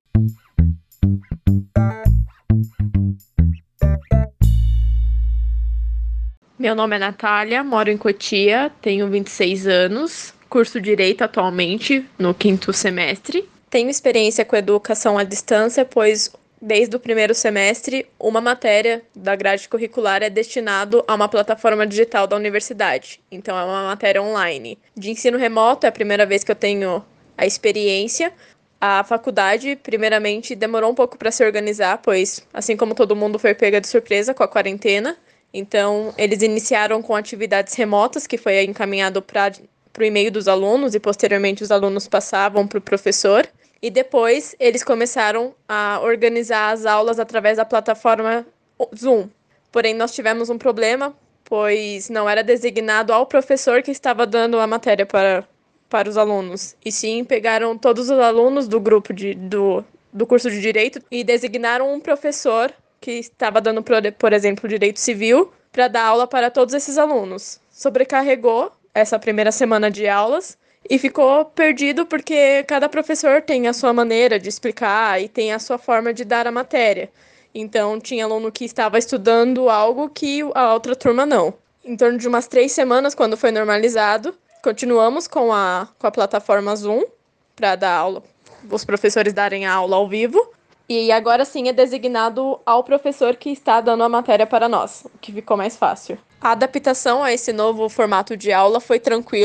Meu nome é Natália, moro em Cotia, tenho vinte e seis anos, curso Direito atualmente, no quinto semestre. Tenho experiência com educação à distância, pois desde o primeiro semestre, uma matéria da grade curricular é destinado a uma plataforma digital da universidade. Então, é uma matéria online. De ensino remoto, é a primeira vez que eu tenho a experiência. A faculdade, primeiramente, demorou um pouco para se organizar, pois, assim como todo mundo, foi pega de surpresa com a quarentena. Então, eles iniciaram com atividades remotas, que foi encaminhado para o e-mail dos alunos, e posteriormente os alunos passavam para o professor. E depois eles começaram a organizar as aulas através da plataforma Zoom. Porém, nós tivemos um problema, pois não era designado ao professor que estava dando a matéria para, para os alunos. E sim, pegaram todos os alunos do grupo de, do, do curso de Direito e designaram um professor que estava dando, por exemplo, Direito Civil, para dar aula para todos esses alunos. Sobrecarregou essa primeira semana de aulas e ficou perdido porque cada professor tem a sua maneira de explicar e tem a sua forma de dar a matéria. Então, tinha aluno que estava estudando algo que a outra turma não. Em torno de umas três semanas, quando foi normalizado, continuamos com a, com a plataforma Zoom para dar aula, os professores darem a aula ao vivo. E agora sim é designado ao professor que está dando a matéria para nós, o que ficou mais fácil. A adaptação a esse novo formato de aula foi tranquilo.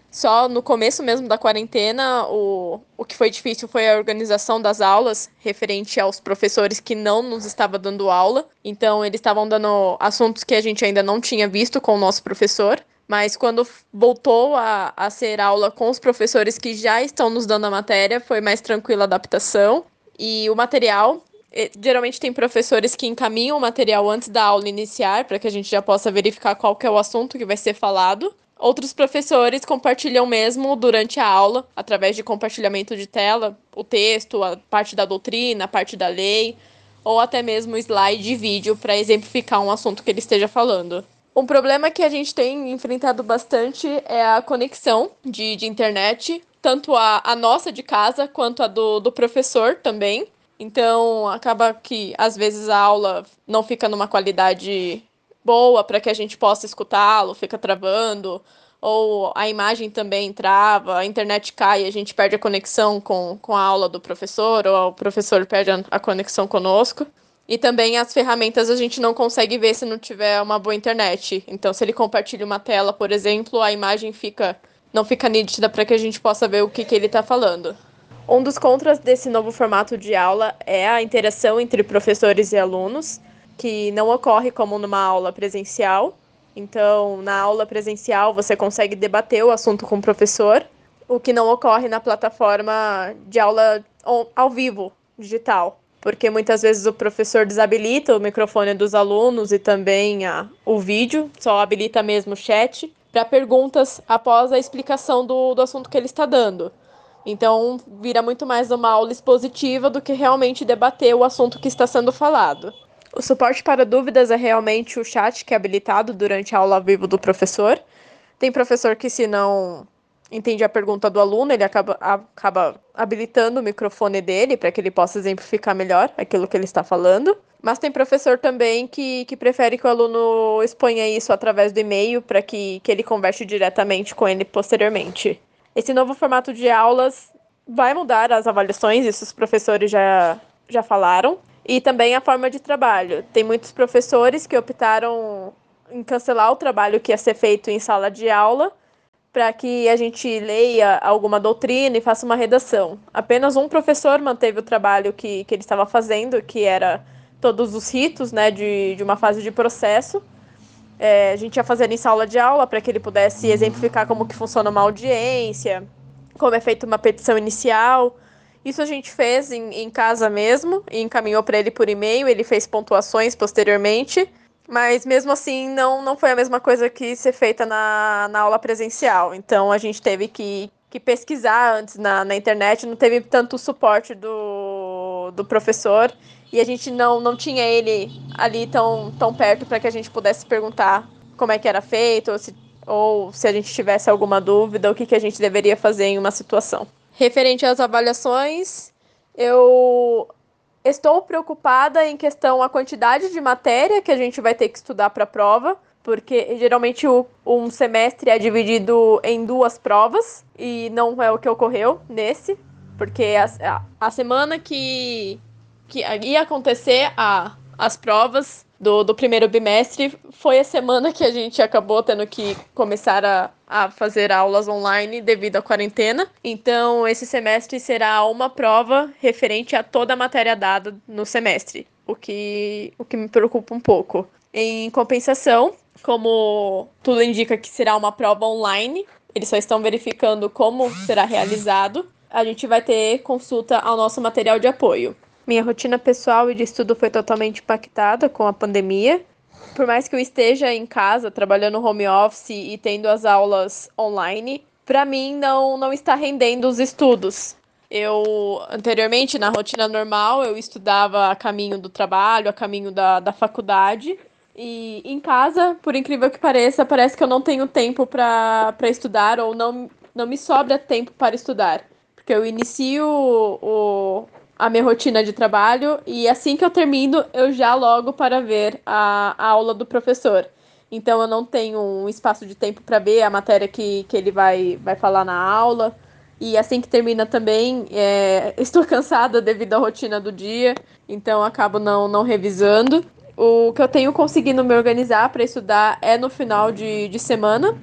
Só no começo mesmo da quarentena, o, o que foi difícil foi a organização das aulas, referente aos professores que não nos estavam dando aula. Então, eles estavam dando assuntos que a gente ainda não tinha visto com o nosso professor. Mas quando voltou a, a ser aula com os professores que já estão nos dando a matéria, foi mais tranquila a adaptação. E o material, geralmente tem professores que encaminham o material antes da aula iniciar, para que a gente já possa verificar qual que é o assunto que vai ser falado. Outros professores compartilham mesmo durante a aula, através de compartilhamento de tela, o texto, a parte da doutrina, a parte da lei, ou até mesmo slide de vídeo para exemplificar um assunto que ele esteja falando. Um problema que a gente tem enfrentado bastante é a conexão de, de internet, tanto a, a nossa de casa quanto a do, do professor também. Então, acaba que às vezes a aula não fica numa qualidade boa para que a gente possa escutá-lo, fica travando, ou a imagem também trava, a internet cai e a gente perde a conexão com, com a aula do professor, ou o professor perde a, a conexão conosco. E também as ferramentas a gente não consegue ver se não tiver uma boa internet. Então, se ele compartilha uma tela, por exemplo, a imagem fica, não fica nítida para que a gente possa ver o que, que ele está falando. Um dos contras desse novo formato de aula é a interação entre professores e alunos, que não ocorre como numa aula presencial. Então, na aula presencial, você consegue debater o assunto com o professor, o que não ocorre na plataforma de aula ao vivo, digital. Porque muitas vezes o professor desabilita o microfone dos alunos e também a, o vídeo, só habilita mesmo o chat, para perguntas após a explicação do, do assunto que ele está dando. Então, vira muito mais uma aula expositiva do que realmente debater o assunto que está sendo falado. O suporte para dúvidas é realmente o chat que é habilitado durante a aula ao vivo do professor. Tem professor que, se não entende a pergunta do aluno, ele acaba, acaba habilitando o microfone dele para que ele possa exemplificar melhor aquilo que ele está falando. Mas tem professor também que, que prefere que o aluno exponha isso através do e-mail para que, que ele converse diretamente com ele posteriormente. Esse novo formato de aulas vai mudar as avaliações, isso os professores já, já falaram. E também a forma de trabalho. Tem muitos professores que optaram em cancelar o trabalho que ia ser feito em sala de aula para que a gente leia alguma doutrina e faça uma redação. Apenas um professor manteve o trabalho que, que ele estava fazendo, que era todos os ritos, né, de, de uma fase de processo. É, a gente ia fazer em sala de aula para que ele pudesse exemplificar como que funciona uma audiência, como é feita uma petição inicial. Isso a gente fez em, em casa mesmo e encaminhou para ele por e-mail, ele fez pontuações posteriormente, mas mesmo assim não, não foi a mesma coisa que ser feita na, na aula presencial. Então a gente teve que, que pesquisar antes na, na internet, não teve tanto suporte do, do professor e a gente não, não tinha ele ali tão, tão perto para que a gente pudesse perguntar como é que era feito, ou se, ou se a gente tivesse alguma dúvida, o que, que a gente deveria fazer em uma situação. Referente às avaliações, eu estou preocupada em questão à quantidade de matéria que a gente vai ter que estudar para a prova, porque geralmente o, um semestre é dividido em duas provas, e não é o que ocorreu nesse, porque a, a, a semana que, que ia acontecer a, as provas do, do primeiro bimestre foi a semana que a gente acabou tendo que começar a, a fazer aulas online devido à quarentena. Então, esse semestre será uma prova referente a toda a matéria dada no semestre, o que, o que me preocupa um pouco. Em compensação, como tudo indica que será uma prova online, eles só estão verificando como será realizado, a gente vai ter consulta ao nosso material de apoio. Minha rotina pessoal e de estudo foi totalmente impactada com a pandemia. Por mais que eu esteja em casa, trabalhando home office e tendo as aulas online, para mim não, não está rendendo os estudos. Eu, anteriormente, na rotina normal, eu estudava a caminho do trabalho, a caminho da, da faculdade. E em casa, por incrível que pareça, parece que eu não tenho tempo para para estudar ou não, não me sobra tempo para estudar. Porque eu inicio o... a minha rotina de trabalho e assim que eu termino, eu já logo para ver a, a aula do professor. Então, eu não tenho um espaço de tempo para ver a matéria que, que ele vai, vai falar na aula. E assim que termina também, é, estou cansada devido à rotina do dia, então acabo não, não revisando. O que eu tenho conseguido me organizar para estudar é no final de, de semana,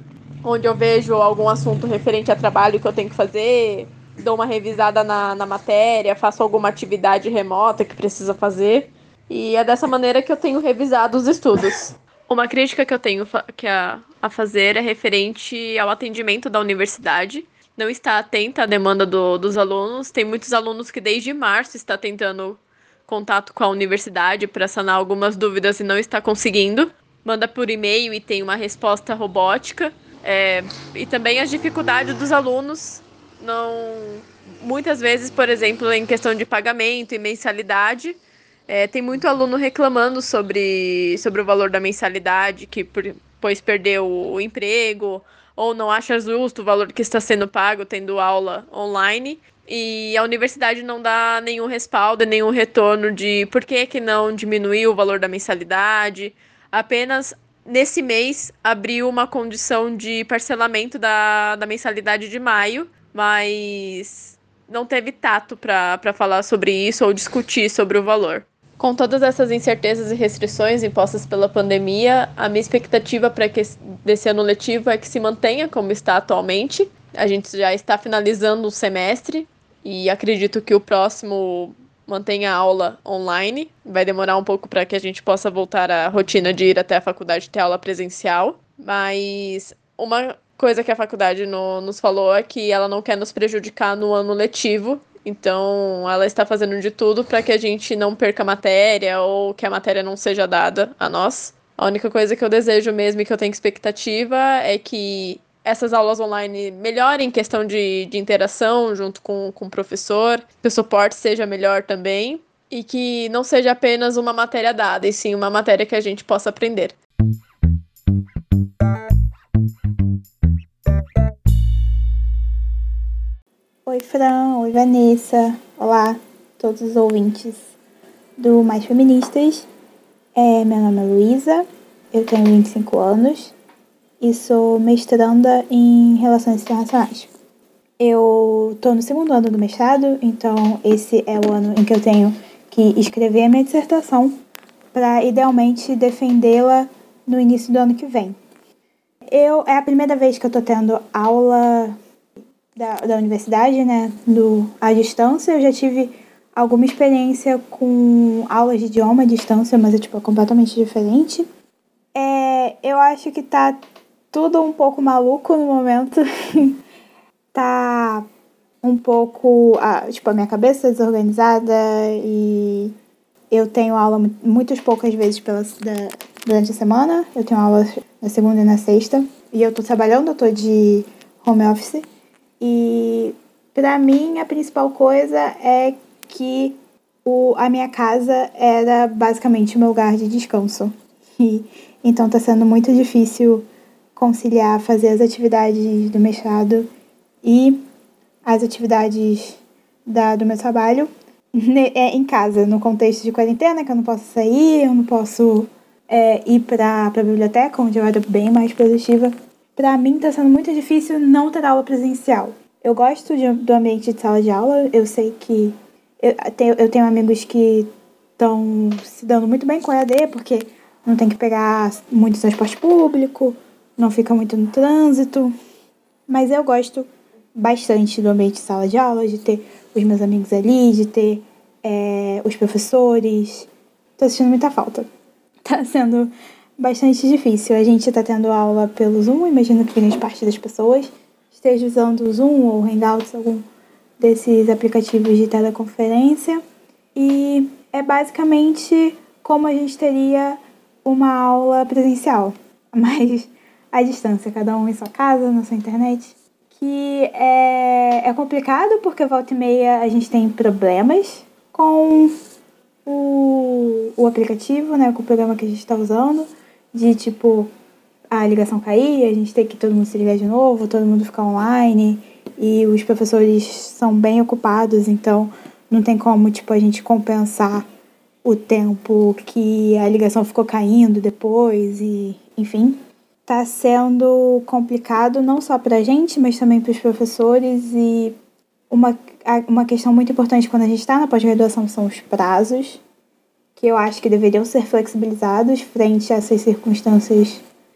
onde eu vejo algum assunto referente a trabalho que eu tenho que fazer, dou uma revisada na, na matéria, faço alguma atividade remota que precisa fazer. E é dessa maneira que eu tenho revisado os estudos. Uma crítica que eu tenho fa- que a, a fazer é referente ao atendimento da universidade. Não está atenta à demanda do, dos alunos. Tem muitos alunos que desde março está tentando contato com a universidade para sanar algumas dúvidas e não está conseguindo. Manda por e-mail e tem uma resposta robótica. É, e também as dificuldades dos alunos, não, muitas vezes, por exemplo, em questão de pagamento e mensalidade, é, tem muito aluno reclamando sobre, sobre o valor da mensalidade, que por, pois perdeu o emprego, ou não acha justo o valor que está sendo pago tendo aula online, e a universidade não dá nenhum respaldo, nenhum retorno de por que, que não diminuiu o valor da mensalidade. Apenas nesse mês abriu uma condição de parcelamento da, da mensalidade de maio, mas não teve tato para falar sobre isso ou discutir sobre o valor. Com todas essas incertezas e restrições impostas pela pandemia, a minha expectativa para que desse ano letivo é que se mantenha como está atualmente. A gente já está finalizando o semestre e acredito que o próximo mantenha a aula online. Vai demorar um pouco para que a gente possa voltar à rotina de ir até a faculdade ter aula presencial. Mas uma coisa que a faculdade no, nos falou é que ela não quer nos prejudicar no ano letivo. Então, ela está fazendo de tudo para que a gente não perca a matéria ou que a matéria não seja dada a nós. A única coisa que eu desejo mesmo e que eu tenho expectativa é que essas aulas online melhorem em questão de, de interação junto com, com o professor, que o suporte seja melhor também e que não seja apenas uma matéria dada, e sim uma matéria que a gente possa aprender. Oi, Fran. Oi, Vanessa. Olá, todos os ouvintes do Mais Feministas. É, meu nome é Luísa, eu tenho vinte e cinco anos e sou mestranda em Relações Internacionais. Eu tô no segundo ano do mestrado, então esse é o ano em que eu tenho que escrever a minha dissertação para, idealmente, defendê-la no início do ano que vem. Eu, é a primeira vez que eu tô tendo aula Da, da universidade, né, do, à distância. Eu já tive alguma experiência com aulas de idioma à distância, mas é, tipo, completamente diferente. É, eu acho que tá tudo um pouco maluco no momento. Tá um pouco, ah, tipo, a minha cabeça desorganizada e eu tenho aula muitas poucas vezes pela, da, durante a semana. Eu tenho aula na segunda e na sexta. E eu tô trabalhando, eu tô de home office. E, pra mim, a principal coisa é que o, a minha casa era basicamente o meu lugar de descanso. E, então, tá sendo muito difícil conciliar, fazer as atividades do mestrado e as atividades da, do meu trabalho em casa, no contexto de quarentena, que eu não posso sair, eu não posso é, ir pra, pra biblioteca, onde eu era bem mais produtiva. Pra mim, tá sendo muito difícil não ter aula presencial. Eu gosto de, do ambiente de sala de aula. Eu sei que... Eu tenho, eu tenho amigos que estão se dando muito bem com a E A D, porque não tem que pegar muito transporte público, não fica muito no trânsito. Mas eu gosto bastante do ambiente de sala de aula, de ter os meus amigos ali, de ter é, os professores. Tô sentindo muita falta. Tá sendo bastante difícil. A gente tá tendo aula pelo Zoom, imagino que grande parte das pessoas esteja usando o Zoom ou Hangouts, algum desses aplicativos de teleconferência. E é basicamente como a gente teria uma aula presencial, mas à distância, cada um em sua casa, na sua internet. Que é, é complicado porque volta e meia a gente tem problemas com o, o aplicativo, né, com o programa que a gente está usando, de tipo a ligação cair, a gente tem que todo mundo se ligar de novo, todo mundo ficar online, e os professores são bem ocupados, então não tem como tipo a gente compensar o tempo que a ligação ficou caindo depois, e enfim, tá sendo complicado não só pra gente, mas também pros professores. E uma, uma questão muito importante quando a gente está na pós-graduação são os prazos, que eu acho que deveriam ser flexibilizados frente a essas circunstâncias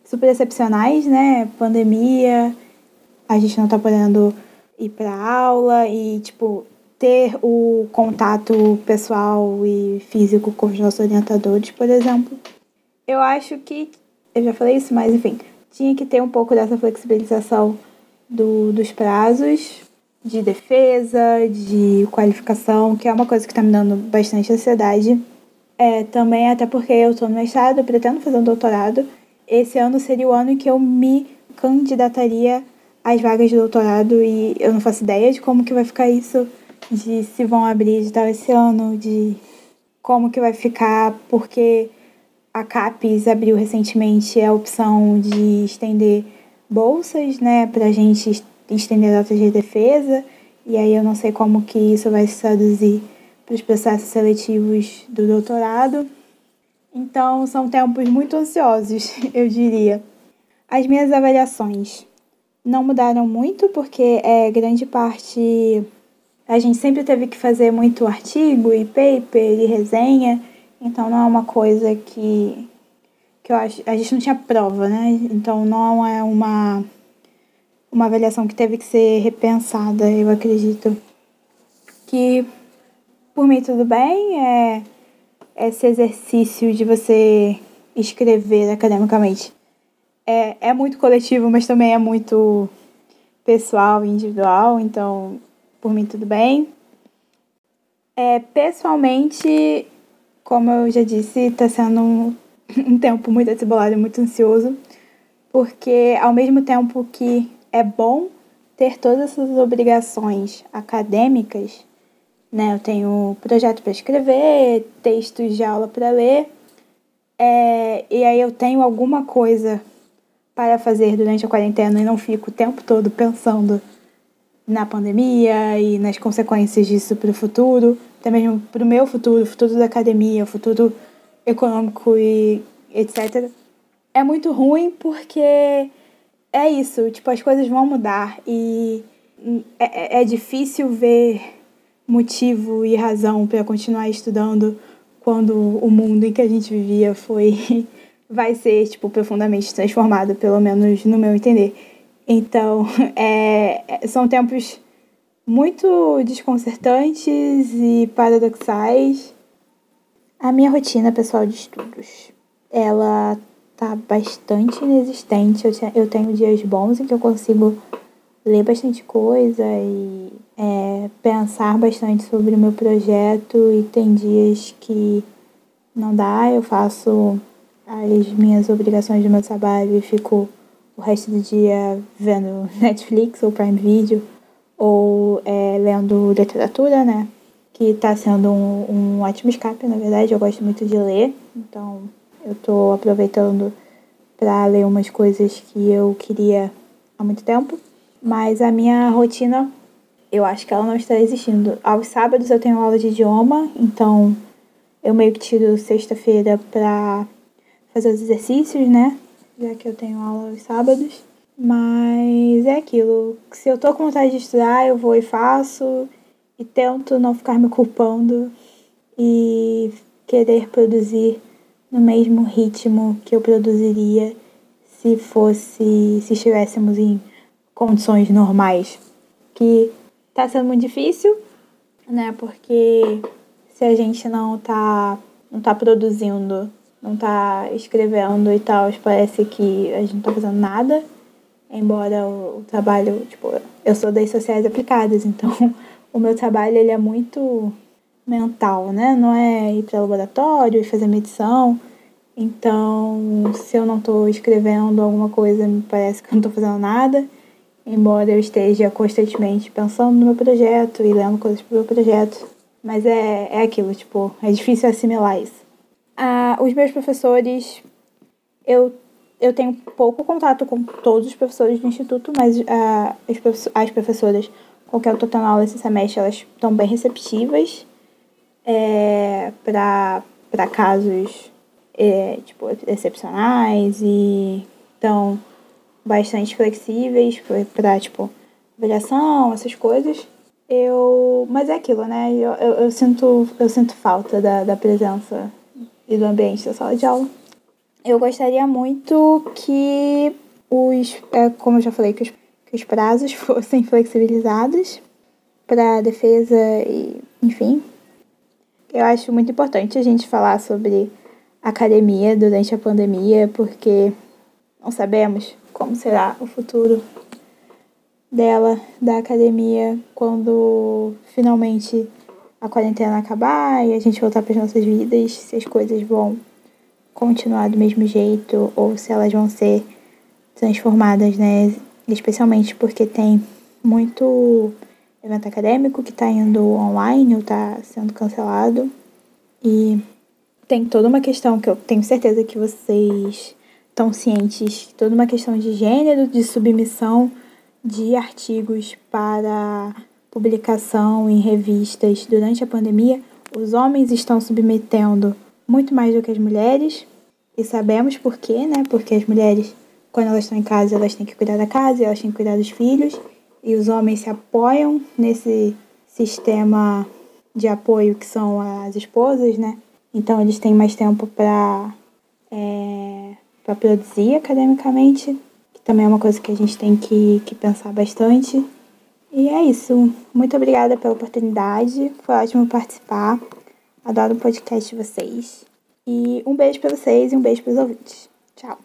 super excepcionais, né? Pandemia, a gente não tá podendo ir pra aula e, tipo, ter o contato pessoal e físico com os nossos orientadores, por exemplo. Eu acho que, eu já falei isso, mas enfim, tinha que ter um pouco dessa flexibilização do, dos prazos de defesa, de qualificação, que é uma coisa que tá me dando bastante ansiedade. É, também até porque eu tô no mestrado, eu pretendo fazer um doutorado. Esse ano seria o ano em que eu me candidataria às vagas de doutorado e eu não faço ideia de como que vai ficar isso, de se vão abrir edital esse ano, de como que vai ficar, porque a CAPES abriu recentemente a opção de estender bolsas, né, pra gente estender datas de defesa, e aí eu não sei como que isso vai se traduzir para os processos seletivos do doutorado. Então, são tempos muito ansiosos, eu diria. As minhas avaliações não mudaram muito, porque é grande parte... A gente sempre teve que fazer muito artigo e paper e resenha, então não é uma coisa que, que eu acho... A gente não tinha prova, né? Então não é uma, uma avaliação que teve que ser repensada. Eu acredito que, por mim, tudo bem. É esse exercício de você escrever academicamente. É, é muito coletivo, mas também é muito pessoal e individual, então, por mim, tudo bem. É, pessoalmente, como eu já disse, está sendo um, um tempo muito atribulado e muito ansioso, porque ao mesmo tempo que é bom ter todas essas obrigações acadêmicas, né, eu tenho projeto para escrever, textos de aula para ler, é, e aí eu tenho alguma coisa para fazer durante a quarentena e não fico o tempo todo pensando na pandemia e nas consequências disso para o futuro, até mesmo para o meu futuro, o futuro da academia, o futuro econômico e etcétera. É muito ruim porque é isso, tipo, as coisas vão mudar e é, é difícil ver motivo e razão para continuar estudando quando o mundo em que a gente vivia foi... vai ser, tipo, profundamente transformado, pelo menos no meu entender. Então, é, são tempos muito desconcertantes e paradoxais. A minha rotina pessoal de estudos, ela tá bastante inexistente. Eu, te, eu tenho dias bons em que eu consigo ler bastante coisa e é, pensar bastante sobre o meu projeto, e tem dias que não dá, eu faço as minhas obrigações do meu trabalho e fico o resto do dia vendo Netflix ou Prime Video ou é, lendo literatura, né? Que tá sendo um, um ótimo escape, na verdade. Eu gosto muito de ler, então eu tô aproveitando para ler umas coisas que eu queria há muito tempo. Mas a minha rotina, eu acho que ela não está existindo. Aos sábados eu tenho aula de idioma, então eu meio que tiro sexta-feira pra fazer os exercícios, né? Já que eu tenho aula aos sábados. Mas é aquilo. Se eu tô com vontade de estudar, eu vou e faço. E tento não ficar me culpando. E querer produzir no mesmo ritmo que eu produziria se fosse... se estivéssemos em condições normais. Que tá sendo muito difícil, né? Porque se a gente não tá, não tá produzindo, não tá escrevendo e tal, parece que a gente não tá fazendo nada. Embora o, o trabalho, tipo, eu sou das sociais aplicadas, então o meu trabalho, ele é muito mental, né? Não é ir para laboratório e fazer medição. Então, se eu não tô escrevendo alguma coisa, me parece que eu não tô fazendo nada. Embora eu esteja constantemente pensando no meu projeto e lendo coisas pro meu projeto. Mas é, é aquilo, tipo, é difícil assimilar isso. Ah, os meus professores, eu, eu tenho pouco contato com todos os professores do Instituto, mas ah, as, as professoras com quem eu tô tendo aula esse semestre, elas estão bem receptivas é, para para casos é, tipo, excepcionais e estão bastante flexíveis para, tipo, avaliação, essas coisas. Eu, mas é aquilo, né? Eu, eu, eu, sinto, eu sinto falta da, da presença e do ambiente da sala de aula. eu gostaria muito que os, é, como eu já falei, que os, que os prazos fossem flexibilizados para defesa e, enfim. Eu acho muito importante a gente falar sobre academia durante a pandemia, porque não sabemos como será o futuro dela, da academia, quando finalmente a quarentena acabar e a gente voltar para as nossas vidas, se as coisas vão continuar do mesmo jeito ou se elas vão ser transformadas, né? Especialmente porque tem muito evento acadêmico que está indo online ou está sendo cancelado. E tem toda uma questão que eu tenho certeza que vocês estão cientes, toda uma questão de gênero, de submissão de artigos para publicação em revistas durante a pandemia. Os homens estão submetendo muito mais do que as mulheres, e sabemos por quê, né? Porque as mulheres, quando elas estão em casa, elas têm que cuidar da casa, elas têm que cuidar dos filhos, e os homens se apoiam nesse sistema de apoio que são as esposas, né? Então eles têm mais tempo para é, para produzir academicamente, que também é uma coisa que a gente tem que, que pensar bastante. E é isso. Muito obrigada pela oportunidade. Foi ótimo participar. Adoro o podcast de vocês. E um beijo para vocês e um beijo para os ouvintes. Tchau.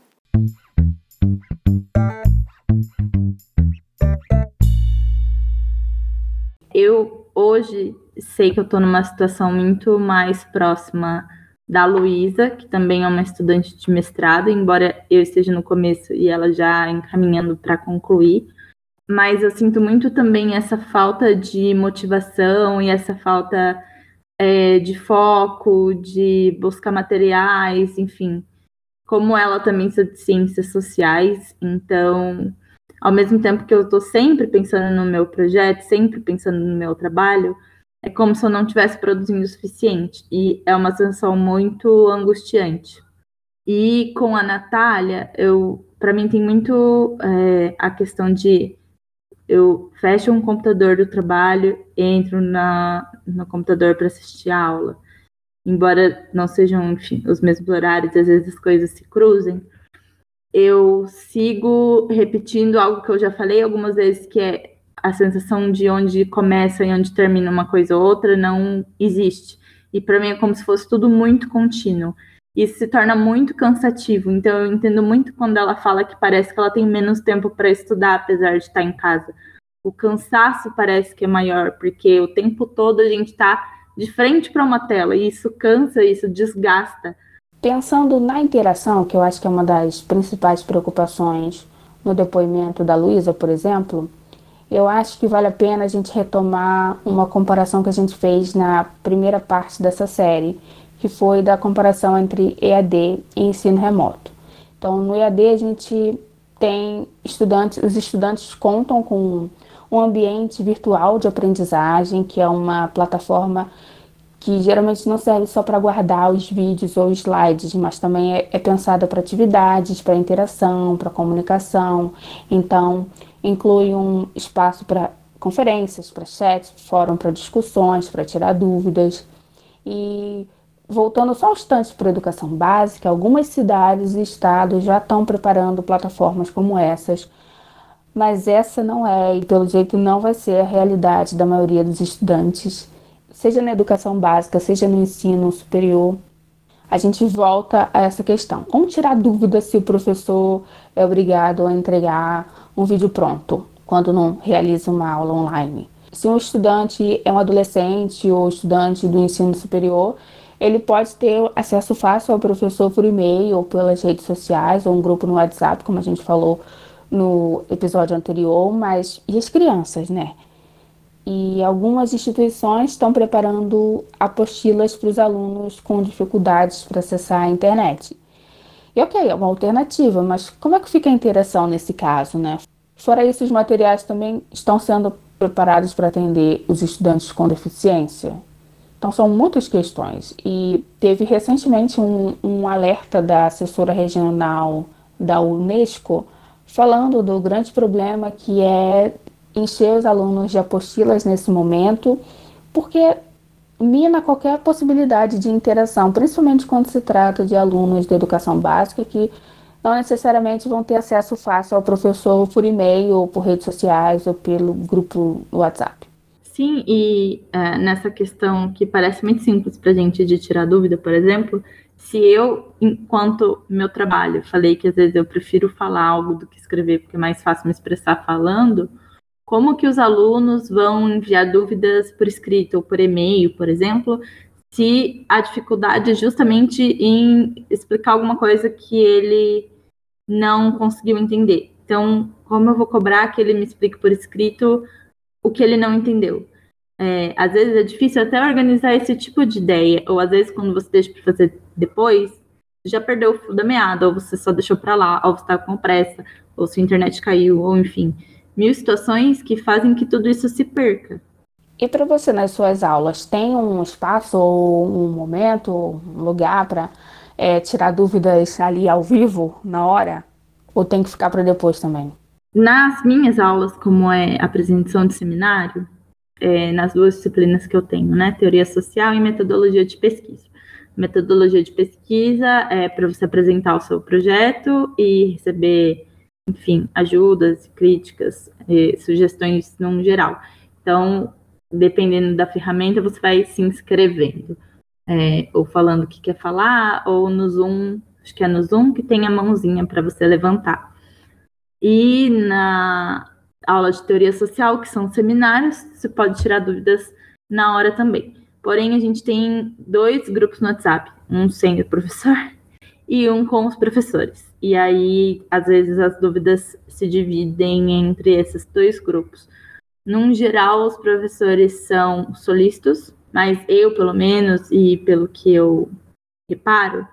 Eu hoje sei que eu estou numa situação muito mais próxima da Luísa, que também é uma estudante de mestrado, embora eu esteja no começo e ela já encaminhando para concluir. Mas eu sinto muito também essa falta de motivação e essa falta é, de foco, de buscar materiais, enfim. Como ela também sou de ciências sociais, então, ao mesmo tempo que eu estou sempre pensando no meu projeto, sempre pensando no meu trabalho, é como se eu não estivesse produzindo o suficiente. E é uma sensação muito angustiante. E com a Natália, eu, para mim tem muito é, a questão de eu fecho um computador do trabalho, entro na, no computador para assistir a aula. Embora não sejam, enfim, os mesmos horários, às vezes as coisas se cruzem, eu sigo repetindo algo que eu já falei algumas vezes, que é a sensação de onde começa e onde termina uma coisa ou outra não existe. E para mim é como se fosse tudo muito contínuo. Isso se torna muito cansativo. Então eu entendo muito quando ela fala que parece que ela tem menos tempo para estudar, apesar de estar em casa. O cansaço parece que é maior, porque o tempo todo a gente está de frente para uma tela, e isso cansa, isso desgasta. Pensando na interação, que eu acho que é uma das principais preocupações no depoimento da Luísa, por exemplo, eu acho que vale a pena a gente retomar uma comparação que a gente fez na primeira parte dessa série, que foi da comparação entre E A D e ensino remoto. Então, no E A D a gente tem estudantes, os estudantes contam com um ambiente virtual de aprendizagem, que é uma plataforma que geralmente não serve só para guardar os vídeos ou slides, mas também é, é pensada para atividades, para interação, para comunicação. Então, inclui um espaço para conferências, para chats, fórum para discussões, para tirar dúvidas. E voltando só um instante para a educação básica, algumas cidades e estados já estão preparando plataformas como essas, mas essa não é, e pelo jeito não vai ser a realidade da maioria dos estudantes, seja na educação básica, seja no ensino superior. A gente volta a essa questão. Como tirar dúvida se o professor é obrigado a entregar um vídeo pronto, quando não realiza uma aula online? Se um estudante é um adolescente ou estudante do ensino superior, ele pode ter acesso fácil ao professor por e-mail ou pelas redes sociais, ou um grupo no WhatsApp, como a gente falou no episódio anterior, mas e as crianças, né? E algumas instituições estão preparando apostilas para os alunos com dificuldades para acessar a internet. E ok, é uma alternativa, mas como é que fica a interação nesse caso, né? Fora isso, os materiais também estão sendo preparados para atender os estudantes com deficiência. Então são muitas questões. E teve recentemente um, um alerta da assessora regional da Unesco falando do grande problema que é encher os alunos de apostilas nesse momento, porque mina qualquer possibilidade de interação, principalmente quando se trata de alunos de educação básica que não necessariamente vão ter acesso fácil ao professor por e-mail, ou por redes sociais, ou pelo grupo WhatsApp. Sim, e é, nessa questão que parece muito simples para a gente de tirar dúvida, por exemplo, se eu, enquanto meu trabalho, falei que às vezes eu prefiro falar algo do que escrever, porque é mais fácil me expressar falando, como que os alunos vão enviar dúvidas por escrito ou por e-mail, por exemplo, se a dificuldade é justamente em explicar alguma coisa que ele não conseguiu entender. Então, como eu vou cobrar que ele me explique por escrito o que ele não entendeu? É, às vezes é difícil até organizar esse tipo de ideia, ou às vezes quando você deixa para fazer depois, já perdeu o fio da meada, ou você só deixou para lá, ou você está com pressa, ou sua internet caiu, ou enfim, mil situações que fazem que tudo isso se perca. E para você, nas suas aulas, tem um espaço, ou um momento, um lugar para é, tirar dúvidas ali ao vivo, na hora? Ou tem que ficar para depois também? Nas minhas aulas, como é apresentação de seminário, é, nas duas disciplinas que eu tenho, né, teoria social e metodologia de pesquisa. Metodologia de pesquisa é para você apresentar o seu projeto e receber, enfim, ajudas, críticas, e sugestões no geral. Então, dependendo da ferramenta, você vai se inscrevendo, é, ou falando o que quer falar, ou no Zoom, acho que é no Zoom que tem a mãozinha para você levantar. E na aula de teoria social, que são seminários, você pode tirar dúvidas na hora também. Porém, a gente tem dois grupos no WhatsApp, um sem o professor e um com os professores. E aí, às vezes, as dúvidas se dividem entre esses dois grupos. Num geral, os professores são solícitos, mas eu, pelo menos, e pelo que eu reparo,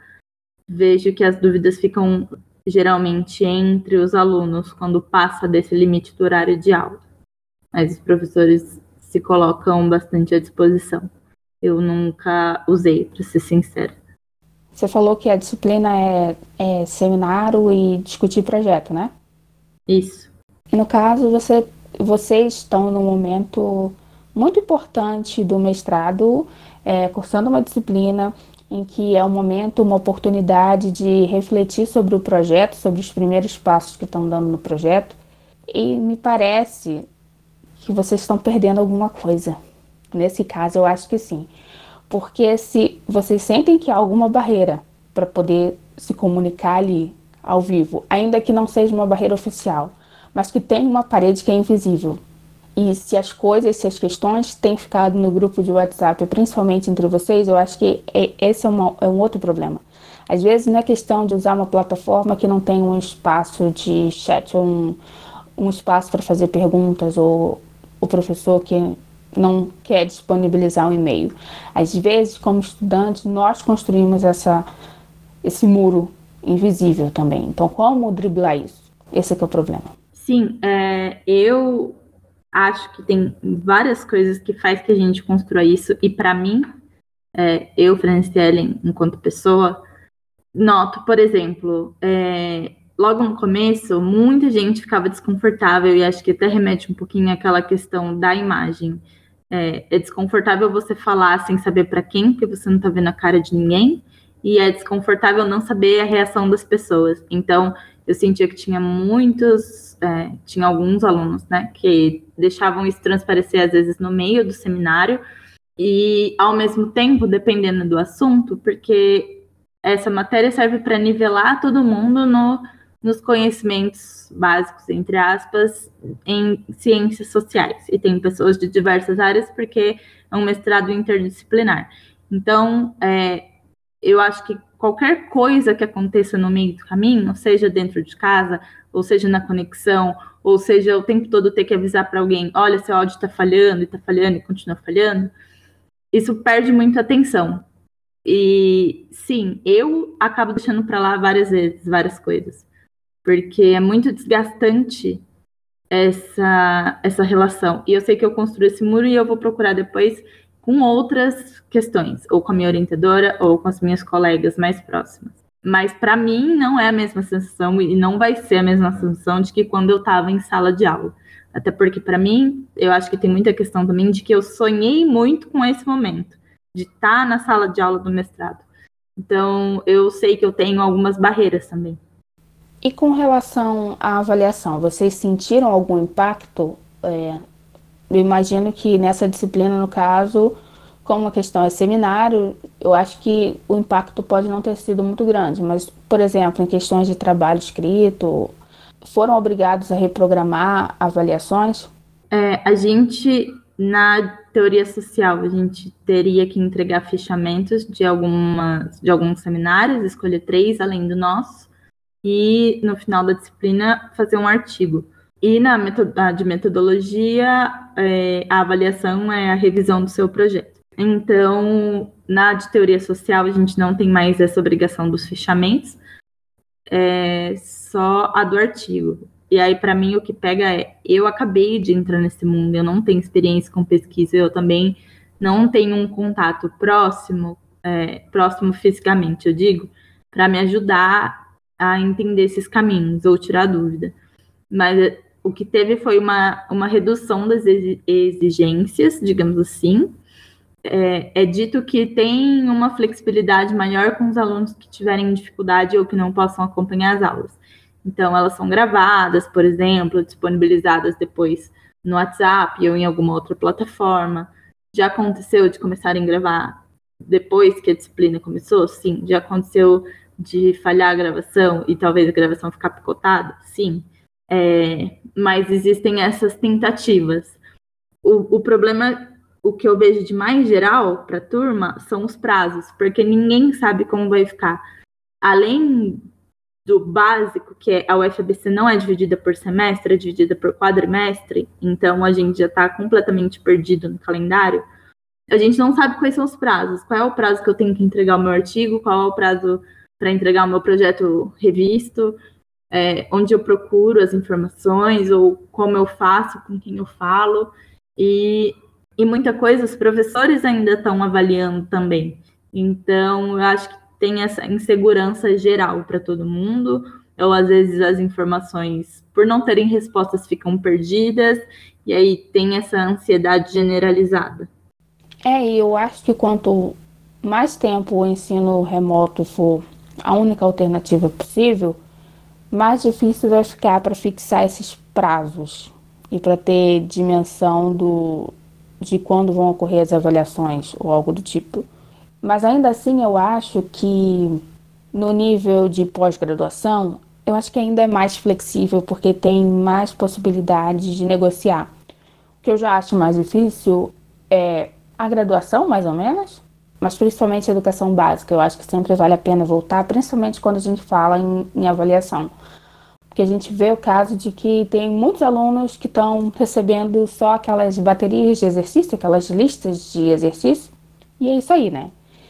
vejo que as dúvidas ficam geralmente entre os alunos quando passa desse limite do horário de aula. Mas os professores se colocam bastante à disposição. Eu nunca usei, para ser sincera. Você falou que a disciplina é, é seminário e discutir projeto, né? Isso. E no caso, você, vocês estão num momento muito importante do mestrado, é, cursando uma disciplina em que é um momento, uma oportunidade de refletir sobre o projeto, sobre os primeiros passos que estão dando no projeto. E me parece que vocês estão perdendo alguma coisa. Nesse caso, eu acho que sim. Porque se vocês sentem que há alguma barreira para poder se comunicar ali, ao vivo, ainda que não seja uma barreira oficial, mas que tem uma parede que é invisível. E se as coisas, se as questões têm ficado no grupo de WhatsApp, principalmente entre vocês, eu acho que é, esse é, uma, é um outro problema. Às vezes não é questão de usar uma plataforma que não tem um espaço de chat, ou um, um espaço para fazer perguntas, ou o professor que não quer disponibilizar um e-mail. Às vezes, como estudantes, nós construímos essa, esse muro invisível também. Então, como driblar isso? Esse é que é o problema. Sim, é, eu acho que tem várias coisas que faz que a gente construa isso, e para mim, é, eu, Franciele, enquanto pessoa, noto, por exemplo, é, logo no começo, muita gente ficava desconfortável, e acho que até remete um pouquinho àquela questão da imagem. É, é desconfortável você falar sem saber para quem, porque você não está vendo a cara de ninguém, e é desconfortável não saber a reação das pessoas. Então, eu sentia que tinha muitos, é, tinha alguns alunos, né, que deixavam isso transparecer, às vezes, no meio do seminário, e, ao mesmo tempo, dependendo do assunto, porque essa matéria serve para nivelar todo mundo no, nos conhecimentos básicos, entre aspas, em ciências sociais. E tem pessoas de diversas áreas, porque é um mestrado interdisciplinar. Então, é, eu acho que qualquer coisa que aconteça no meio do caminho, seja dentro de casa, ou seja na conexão, ou seja o tempo todo ter que avisar para alguém, olha, seu áudio está falhando, e está falhando, e continua falhando, isso perde muito atenção. E, sim, eu acabo deixando para lá várias vezes, várias coisas, porque é muito desgastante essa, essa relação. E eu sei que eu construo esse muro e eu vou procurar depois com outras questões, ou com a minha orientadora, ou com as minhas colegas mais próximas. Mas, para mim, não é a mesma sensação, e não vai ser a mesma sensação de que quando eu estava em sala de aula. Até porque, para mim, eu acho que tem muita questão também de que eu sonhei muito com esse momento. de estar na sala de aula do mestrado. Então, eu sei que eu tenho algumas barreiras também. E com relação à avaliação, vocês sentiram algum impacto? É, eu imagino que nessa disciplina, no caso, como a questão é seminário, eu acho que o impacto pode não ter sido muito grande, mas, por exemplo, em questões de trabalho escrito, foram obrigados a reprogramar avaliações? É, a gente, na teoria social, a gente teria que entregar fichamentos de, algumas, de alguns seminários, escolher três além do nosso, e no final da disciplina fazer um artigo. E na metod- de metodologia, é, a avaliação é a revisão do seu projeto. Então, na de teoria social, a gente não tem mais essa obrigação dos fichamentos, é só a do artigo. E aí, para mim, o que pega é, eu acabei de entrar nesse mundo, eu não tenho experiência com pesquisa, eu também não tenho um contato próximo, é, próximo fisicamente, eu digo, para me ajudar a entender esses caminhos ou tirar dúvida. Mas o que teve foi uma, uma redução das exigências, digamos assim. É, é dito que tem uma flexibilidade maior com os alunos que tiverem dificuldade ou que não possam acompanhar as aulas. Então, elas são gravadas, por exemplo, disponibilizadas depois no WhatsApp ou em alguma outra plataforma. Já aconteceu de começarem a gravar depois que a disciplina começou? Sim. Já aconteceu de falhar a gravação e talvez a gravação ficar picotada? Sim. É, mas existem essas tentativas. O, o problema, o que eu vejo de mais geral para a turma, são os prazos, porque ninguém sabe como vai ficar. Além do básico, que é, a U F A B C não é dividida por semestre, é dividida por quadrimestre, então a gente já está completamente perdido no calendário, a gente não sabe quais são os prazos, qual é o prazo que eu tenho que entregar o meu artigo, qual é o prazo para entregar o meu projeto revisto, é, onde eu procuro as informações, ou como eu faço, com quem eu falo, e, e muita coisa os professores ainda estão avaliando também. Então, eu acho que tem essa insegurança geral para todo mundo, ou às vezes as informações, por não terem respostas, ficam perdidas, e aí tem essa ansiedade generalizada. É, e eu acho que quanto mais tempo o ensino remoto for a única alternativa possível, mais difícil vai ficar para fixar esses prazos e para ter dimensão do, de quando vão ocorrer as avaliações ou algo do tipo. Mas ainda assim eu acho que no nível de pós-graduação, eu acho que ainda é mais flexível porque tem mais possibilidades de negociar. O que eu já acho mais difícil é a graduação, mais ou menos, mas principalmente a educação básica. Eu acho que sempre vale a pena voltar, principalmente quando a gente fala em, em avaliação. Porque a gente vê o caso de que tem muitos alunos que estão recebendo só aquelas baterias de exercício, aquelas listas de exercício, e é isso aí, né?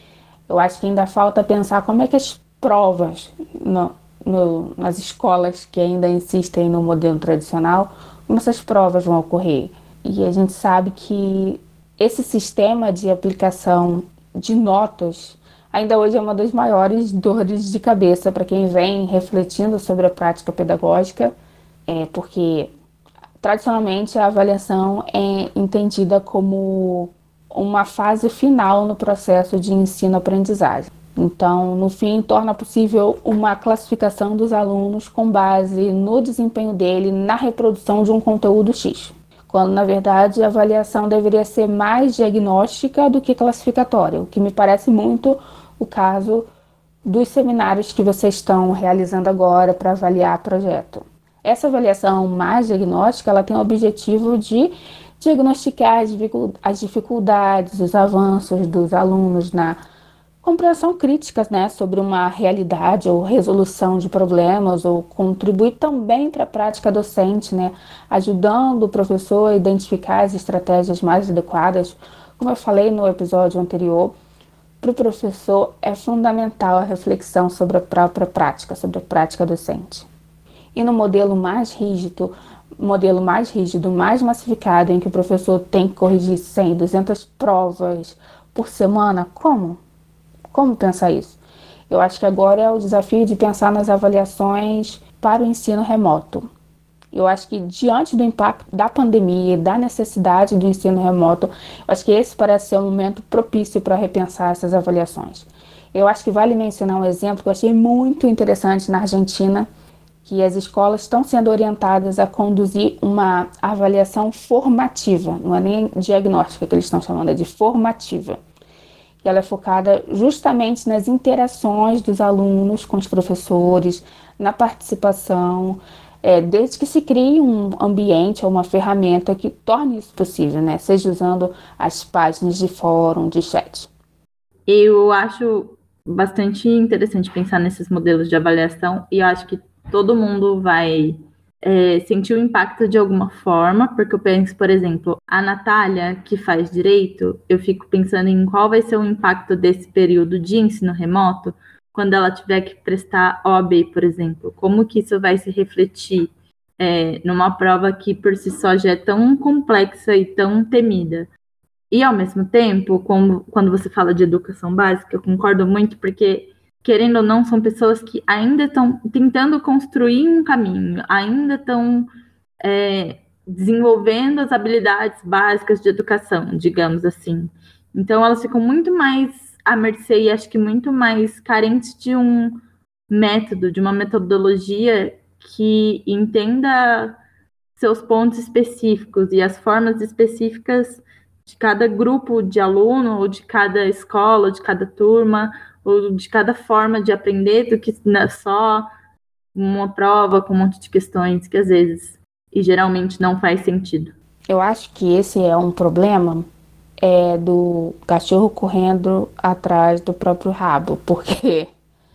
Eu acho que ainda falta pensar como é que as provas no, no, nas escolas que ainda insistem no modelo tradicional, como essas provas vão ocorrer. E a gente sabe que esse sistema de aplicação de notas ainda hoje é uma das maiores dores de cabeça para quem vem refletindo sobre a prática pedagógica, é porque tradicionalmente a avaliação é entendida como uma fase final no processo de ensino-aprendizagem. Então, no fim, torna possível uma classificação dos alunos com base no desempenho dele na reprodução de um conteúdo X, quando, na verdade, a avaliação deveria ser mais diagnóstica do que classificatória, o que me parece muito o caso dos seminários que vocês estão realizando agora para avaliar projeto. Essa avaliação mais diagnóstica, ela tem o objetivo de diagnosticar as dificuldades, os avanços dos alunos na compreensão crítica, né, sobre uma realidade ou resolução de problemas, ou contribuir também para a prática docente, né, ajudando o professor a identificar as estratégias mais adequadas. Como eu falei no episódio anterior, para o professor é fundamental a reflexão sobre a própria prática, sobre a prática docente. E no modelo mais rígido, modelo mais rígido, mais massificado, em que o professor tem que corrigir cem, duzentas provas por semana, como? Como pensar isso? Eu acho que agora é o desafio de pensar nas avaliações para o ensino remoto. Eu acho que diante do impacto da pandemia e da necessidade do ensino remoto, eu acho que esse parece ser um momento propício para repensar essas avaliações. Eu acho que vale mencionar um exemplo que eu achei muito interessante na Argentina, que as escolas estão sendo orientadas a conduzir uma avaliação formativa, não é nem diagnóstica que eles estão chamando, é de formativa. E ela é focada justamente nas interações dos alunos com os professores, na participação, é, desde que se crie um ambiente ou uma ferramenta que torne isso possível, né? Seja usando as páginas de fórum, de chat. Eu acho bastante interessante pensar nesses modelos de avaliação e eu acho que todo mundo vai é, sentir o impacto de alguma forma, porque eu penso, por exemplo, a Natália, que faz direito, eu fico pensando em qual vai ser o impacto desse período de ensino remoto quando ela tiver que prestar O A B, por exemplo. Como que isso vai se refletir é, numa prova que por si só já é tão complexa e tão temida. E, ao mesmo tempo, como, quando você fala de educação básica, eu concordo muito, porque querendo ou não, são pessoas que ainda estão tentando construir um caminho, ainda estão é, desenvolvendo as habilidades básicas de educação, digamos assim. Então, elas ficam muito mais à mercê e acho que muito mais carentes de um método, de uma metodologia que entenda seus pontos específicos e as formas específicas de cada grupo de aluno, ou de cada escola, ou de cada turma, ou de cada forma de aprender, do que só uma prova com um monte de questões que às vezes e geralmente não faz sentido. Eu acho que esse é um problema é, do cachorro correndo atrás do próprio rabo, porque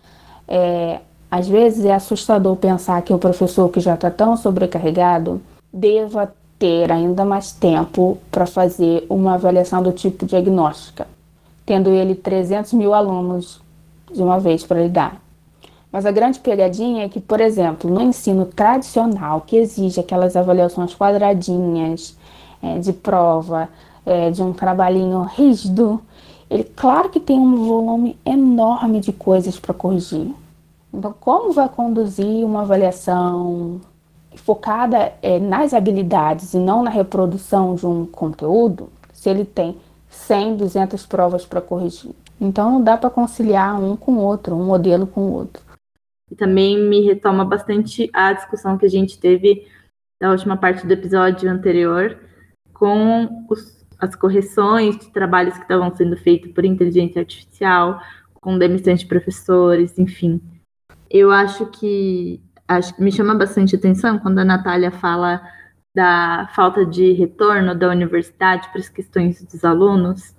é, às vezes é assustador pensar que o professor que já está tão sobrecarregado deva ter ainda mais tempo para fazer uma avaliação do tipo diagnóstica, tendo ele trezentos mil alunos de uma vez para lidar. Mas a grande pegadinha é que, por exemplo, no ensino tradicional, que exige aquelas avaliações quadradinhas, é, de prova, é, de um trabalhinho rígido, ele, claro que tem um volume enorme de coisas para corrigir. Então, como vai conduzir uma avaliação focada é, nas habilidades e não na reprodução de um conteúdo, se ele tem cem, duzentas provas para corrigir? Então, não dá para conciliar um com o outro, um modelo com o outro. E também me retoma bastante a discussão que a gente teve na última parte do episódio anterior com os, as correções de trabalhos que estavam sendo feitos por inteligência artificial, com demissões de professores, enfim. Eu acho que, acho que me chama bastante atenção quando a Natália fala da falta de retorno da universidade para as questões dos alunos,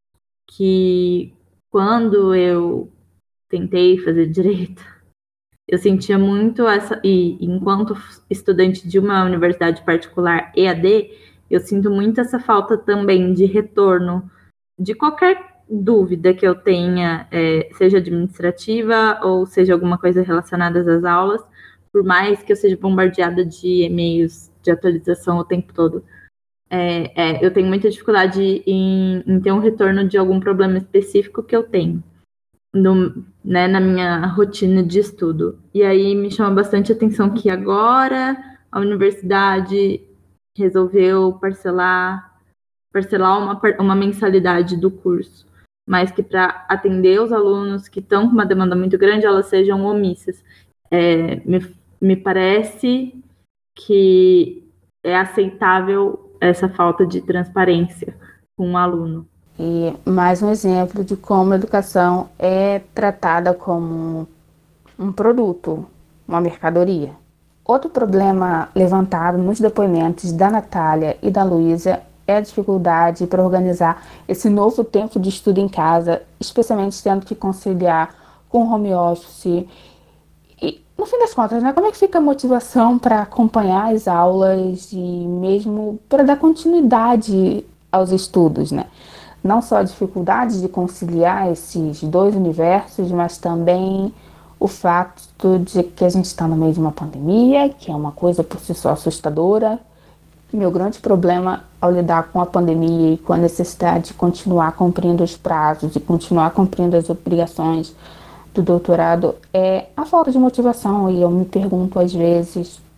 que quando eu tentei fazer direito, eu sentia muito essa, e enquanto estudante de uma universidade particular E A D, eu sinto muito essa falta também de retorno de qualquer dúvida que eu tenha, é, seja administrativa ou seja alguma coisa relacionada às aulas, por mais que eu seja bombardeada de e-mails de atualização o tempo todo. É, é, eu tenho muita dificuldade em, em ter um retorno de algum problema específico que eu tenho no, né, na minha rotina de estudo. E aí me chama bastante atenção que agora a universidade resolveu parcelar, parcelar uma, uma mensalidade do curso, mas que para atender os alunos que estão com uma demanda muito grande, elas sejam omissas. É, me, me parece que é aceitável essa falta de transparência com o aluno. E mais um exemplo de como a educação é tratada como um produto, uma mercadoria. Outro problema levantado nos depoimentos da Natália e da Luísa é a dificuldade para organizar esse novo tempo de estudo em casa, especialmente tendo que conciliar com home office. E, no fim das contas, né, como é que fica a motivação para acompanhar as aulas e mesmo para dar continuidade aos estudos, né? Não só a dificuldade de conciliar esses dois universos, mas também o fato de que a gente está no meio de uma pandemia, que é uma coisa por si só assustadora. Meu grande problema ao lidar com a pandemia e com a necessidade de continuar cumprindo os prazos e continuar cumprindo as obrigações do doutorado é a falta de motivação. E eu me pergunto às vezes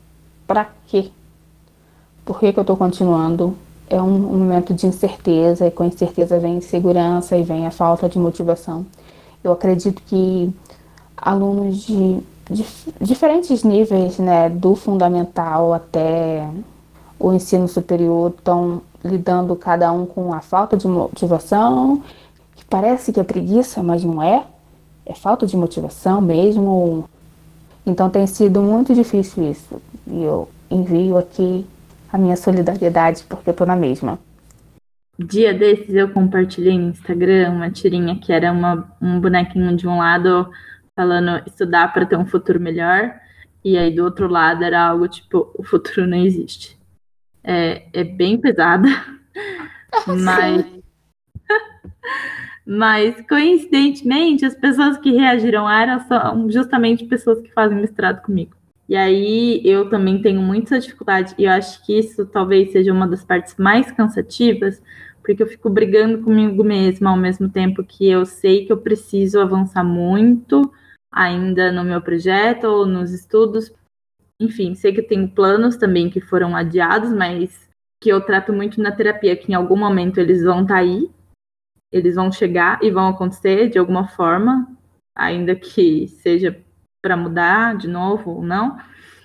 para quê? Por que que eu estou continuando? É um, um momento de incerteza, e com incerteza vem insegurança e vem a falta de motivação. Eu acredito que alunos de, de diferentes níveis, né, do fundamental até o ensino superior, estão lidando cada um com a falta de motivação, que parece que é preguiça, mas não é. É falta de motivação mesmo. Então tem sido muito difícil isso. E eu envio aqui a minha solidariedade, porque eu tô na mesma. Dia desses eu compartilhei no Instagram uma tirinha que era uma, um bonequinho de um lado falando estudar para ter um futuro melhor, e aí do outro lado era algo tipo, o futuro não existe. É, é bem pesada, mas, mas coincidentemente as pessoas que reagiram a eram são justamente pessoas que fazem mestrado comigo. E aí eu também tenho muita dificuldade, e eu acho que isso talvez seja uma das partes mais cansativas, porque eu fico brigando comigo mesma ao mesmo tempo que eu sei que eu preciso avançar muito ainda no meu projeto ou nos estudos. Enfim, sei que eu tenho planos também que foram adiados, mas que eu trato muito na terapia, que em algum momento eles vão estar aí, eles vão chegar e vão acontecer de alguma forma, ainda que seja para mudar de novo ou não,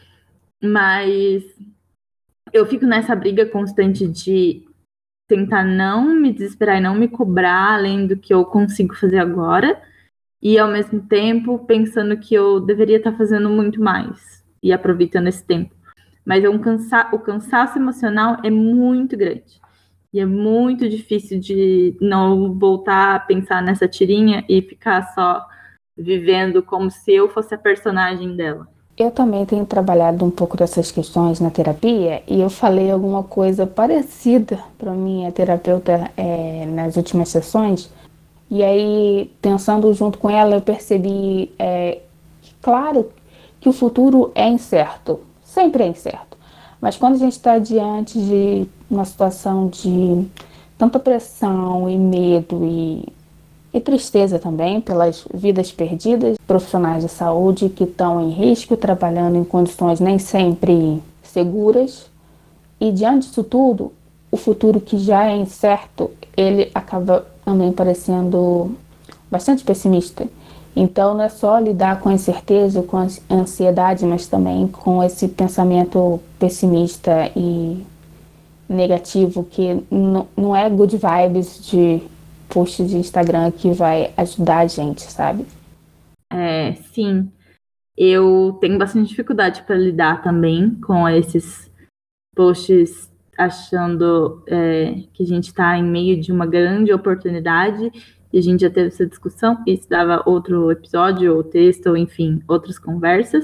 mas eu fico nessa briga constante de tentar não me desesperar e não me cobrar além do que eu consigo fazer agora, e ao mesmo tempo pensando que eu deveria estar fazendo muito mais e aproveitando esse tempo. Mas é um cansa- o cansaço emocional é muito grande, e é muito difícil de não voltar a pensar nessa tirinha e ficar só vivendo como se eu fosse a personagem dela. Eu também tenho trabalhado um pouco dessas questões na terapia, e eu falei alguma coisa parecida para minha terapeuta é, nas últimas sessões, e aí, pensando junto com ela, eu percebi, é, que, claro, que o futuro é incerto, sempre é incerto, mas quando a gente está diante de uma situação de tanta pressão e medo e E tristeza também pelas vidas perdidas, profissionais de saúde que estão em risco, trabalhando em condições nem sempre seguras. E diante disso tudo, o futuro que já é incerto, ele acaba também parecendo bastante pessimista. Então não é só lidar com a incerteza, com a ansiedade, mas também com esse pensamento pessimista e negativo que n- não é good vibes de post de Instagram que vai ajudar a gente, sabe? É, sim, eu tenho bastante dificuldade para lidar também com esses posts achando é, que a gente está em meio de uma grande oportunidade, e a gente já teve essa discussão, e isso dava outro episódio, ou texto, ou enfim, outras conversas.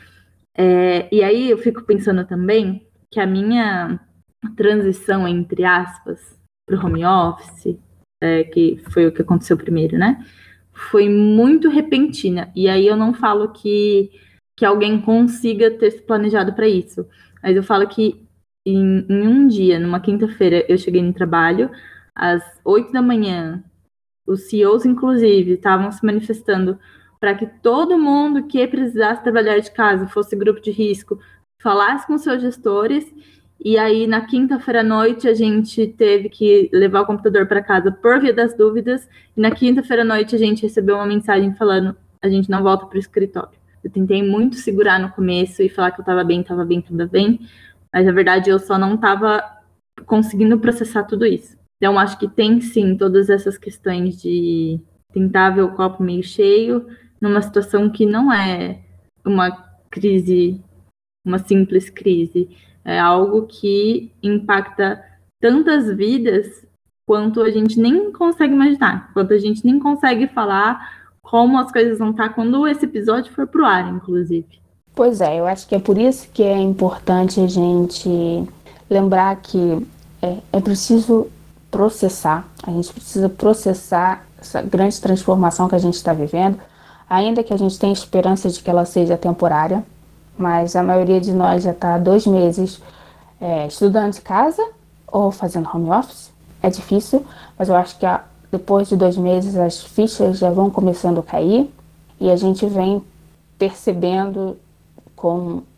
É, e aí eu fico pensando também que a minha transição, entre aspas, para o home office, é, que foi o que aconteceu primeiro, né? Foi muito repentina. E aí eu não falo que, que alguém consiga ter se planejado para isso. Mas eu falo que em, em um dia, numa quinta-feira, eu cheguei no trabalho, às oito da manhã, os C E Os, inclusive, estavam se manifestando para que todo mundo que precisasse trabalhar de casa, fosse grupo de risco, falasse com seus gestores. E aí, na quinta-feira à noite, a gente teve que levar o computador para casa por via das dúvidas. E na quinta-feira à noite, a gente recebeu uma mensagem falando: a gente não volta para o escritório. Eu tentei muito segurar no começo e falar que eu estava bem, estava bem, estava bem. Mas, na verdade, eu só não estava conseguindo processar tudo isso. Então, acho que tem, sim, todas essas questões de tentar ver o copo meio cheio numa situação que não é uma crise, uma simples crise. É algo que impacta tantas vidas quanto a gente nem consegue imaginar, quanto a gente nem consegue falar como as coisas vão estar quando esse episódio for pro ar, inclusive. Pois é, eu acho que é por isso que é importante a gente lembrar que é, é preciso processar, a gente precisa processar essa grande transformação que a gente está vivendo, ainda que a gente tenha esperança de que ela seja temporária. Mas a maioria de nós já está há dois meses é, estudando de casa ou fazendo home office. É difícil, mas eu acho que a, depois de dois meses as fichas já vão começando a cair, e a gente vem percebendo com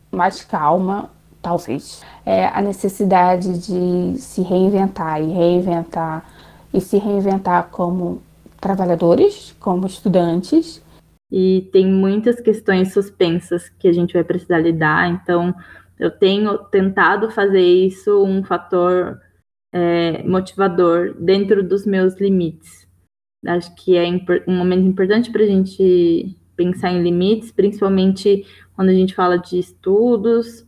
mais calma, talvez. É a necessidade de se reinventar e reinventar e se reinventar como trabalhadores, como estudantes. E tem muitas questões suspensas que a gente vai precisar lidar, então eu tenho tentado fazer isso um fator é, motivador dentro dos meus limites. Acho que é um momento importante para a gente pensar em limites, principalmente quando a gente fala de estudos,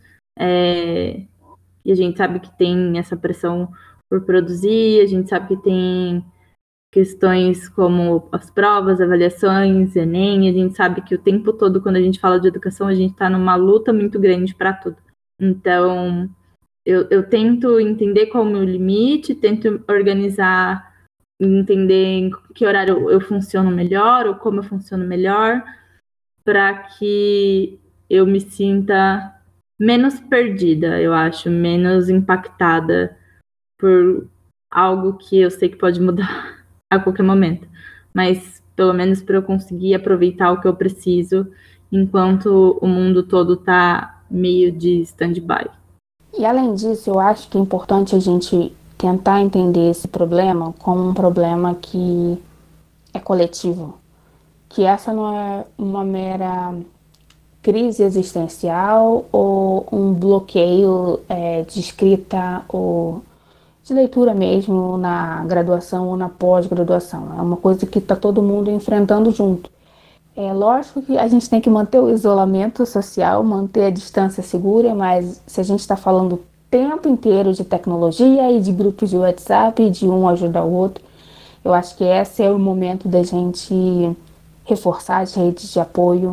é, e a gente sabe que tem essa pressão por produzir, a gente sabe que tem questões como as provas, avaliações, Enem, a gente sabe que o tempo todo, quando a gente fala de educação, a gente está numa luta muito grande para tudo. Então, eu, eu tento entender qual é o meu limite, tento organizar, entender em que horário eu funciono melhor, ou como eu funciono melhor, para que eu me sinta menos perdida, eu acho, menos impactada por algo que eu sei que pode mudar a qualquer momento, mas pelo menos para eu conseguir aproveitar o que eu preciso enquanto o mundo todo está meio de stand-by. E além disso, eu acho que é importante a gente tentar entender esse problema como um problema que é coletivo, que essa não é uma mera crise existencial ou um bloqueio é, de escrita ou de leitura mesmo na graduação ou na pós-graduação. É uma coisa que está todo mundo enfrentando junto. É lógico que a gente tem que manter o isolamento social, manter a distância segura, mas se a gente está falando o tempo inteiro de tecnologia e de grupos de WhatsApp, de um ajudar o outro, eu acho que esse é o momento da gente reforçar as redes de apoio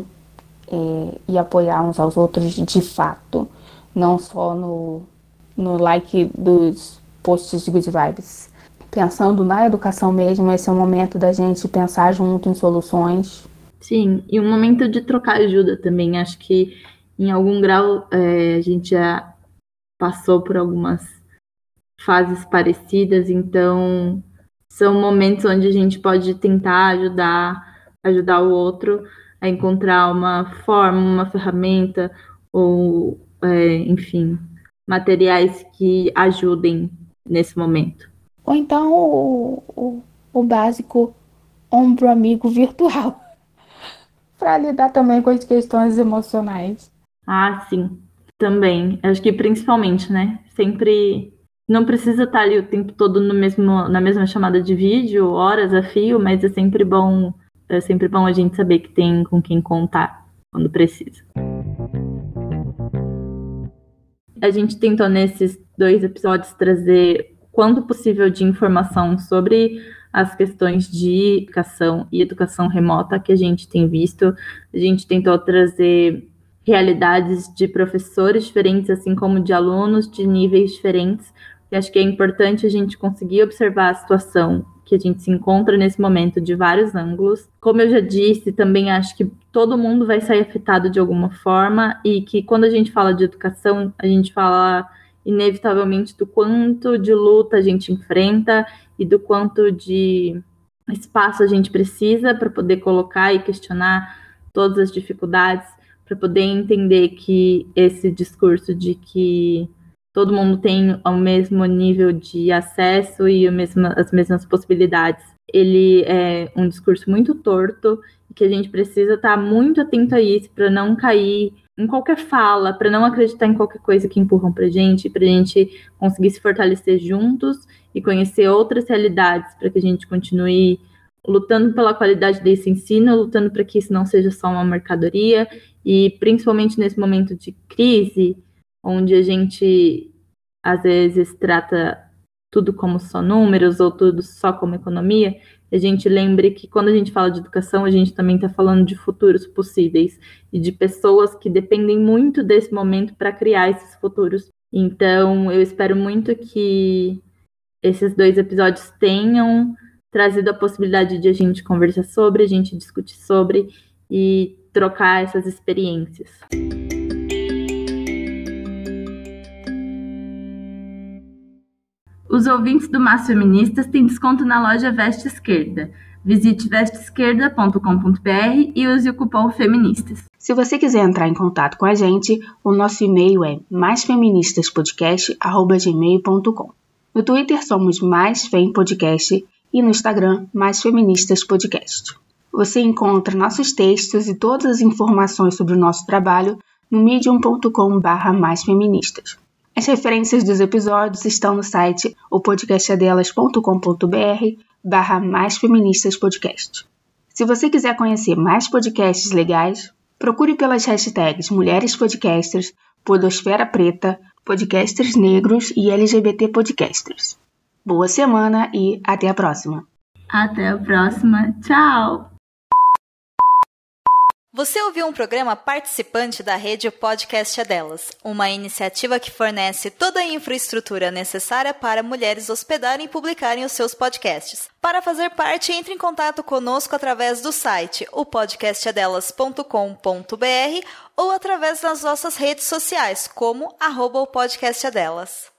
é, e apoiar uns aos outros de fato, não só no, no like dos posts de good vibes. Pensando na educação mesmo, esse é o momento da gente pensar junto em soluções. Sim, e um momento de trocar ajuda também. Acho que em algum grau é, a gente já passou por algumas fases parecidas, então são momentos onde a gente pode tentar ajudar, ajudar o outro a encontrar uma forma, uma ferramenta ou, é, enfim, materiais que ajudem nesse momento. Ou então o, o, o básico ombro amigo virtual, para lidar também com as questões emocionais. Ah, sim, também. Acho que principalmente, né? Sempre não precisa estar ali o tempo todo no mesmo, na mesma chamada de vídeo, horas a fio, mas é sempre bom, é sempre bom a gente saber que tem com quem contar quando precisa. A gente tentou nesses dois episódios trazer quanto possível de informação sobre as questões de educação e educação remota que a gente tem visto. A gente tentou trazer realidades de professores diferentes, assim como de alunos de níveis diferentes. E acho que é importante a gente conseguir observar a situação que a gente se encontra nesse momento de vários ângulos. Como eu já disse, também acho que todo mundo vai sair afetado de alguma forma e que quando a gente fala de educação, a gente fala inevitavelmente do quanto de luta a gente enfrenta e do quanto de espaço a gente precisa para poder colocar e questionar todas as dificuldades, para poder entender que esse discurso de que todo mundo tem o mesmo nível de acesso e o mesmo, as mesmas possibilidades, ele é um discurso muito torto e que a gente precisa estar muito atento a isso para não cair em qualquer fala, para não acreditar em qualquer coisa que empurram para a gente, para a gente conseguir se fortalecer juntos e conhecer outras realidades, para que a gente continue lutando pela qualidade desse ensino, lutando para que isso não seja só uma mercadoria, e principalmente nesse momento de crise, onde a gente às vezes trata tudo como só números ou tudo só como economia, a gente lembre que quando a gente fala de educação, a gente também está falando de futuros possíveis e de pessoas que dependem muito desse momento para criar esses futuros. Então, eu espero muito que esses dois episódios tenham trazido a possibilidade de a gente conversar sobre, a gente discutir sobre e trocar essas experiências. Os ouvintes do Mas Feministas têm desconto na loja Veste Esquerda. Visite veste esquerda ponto com ponto b r e use o cupom FEMINISTAS. Se você quiser entrar em contato com a gente, o nosso e-mail é mais feministas podcast arroba gmail ponto com. No Twitter somos Mais Fem Podcast e no Instagram Mais Feministas Podcast. Você encontra nossos textos e todas as informações sobre o nosso trabalho no medium ponto com barra mais feministas. As referências dos episódios estão no site o podcast é delas ponto com ponto br barra mais feministas podcast. Se você quiser conhecer mais podcasts legais, procure pelas hashtags Mulheres Podcasters, Podosfera Preta, Podcasters Negros e L G B T Podcasters. Boa semana e até a próxima. Até a próxima. Tchau! Você ouviu um programa participante da rede O Podcast é Delas, uma iniciativa que fornece toda a infraestrutura necessária para mulheres hospedarem e publicarem os seus podcasts. Para fazer parte, entre em contato conosco através do site o podcast é delas ponto com ponto br ou através das nossas redes sociais, como arroba o podcast é delas.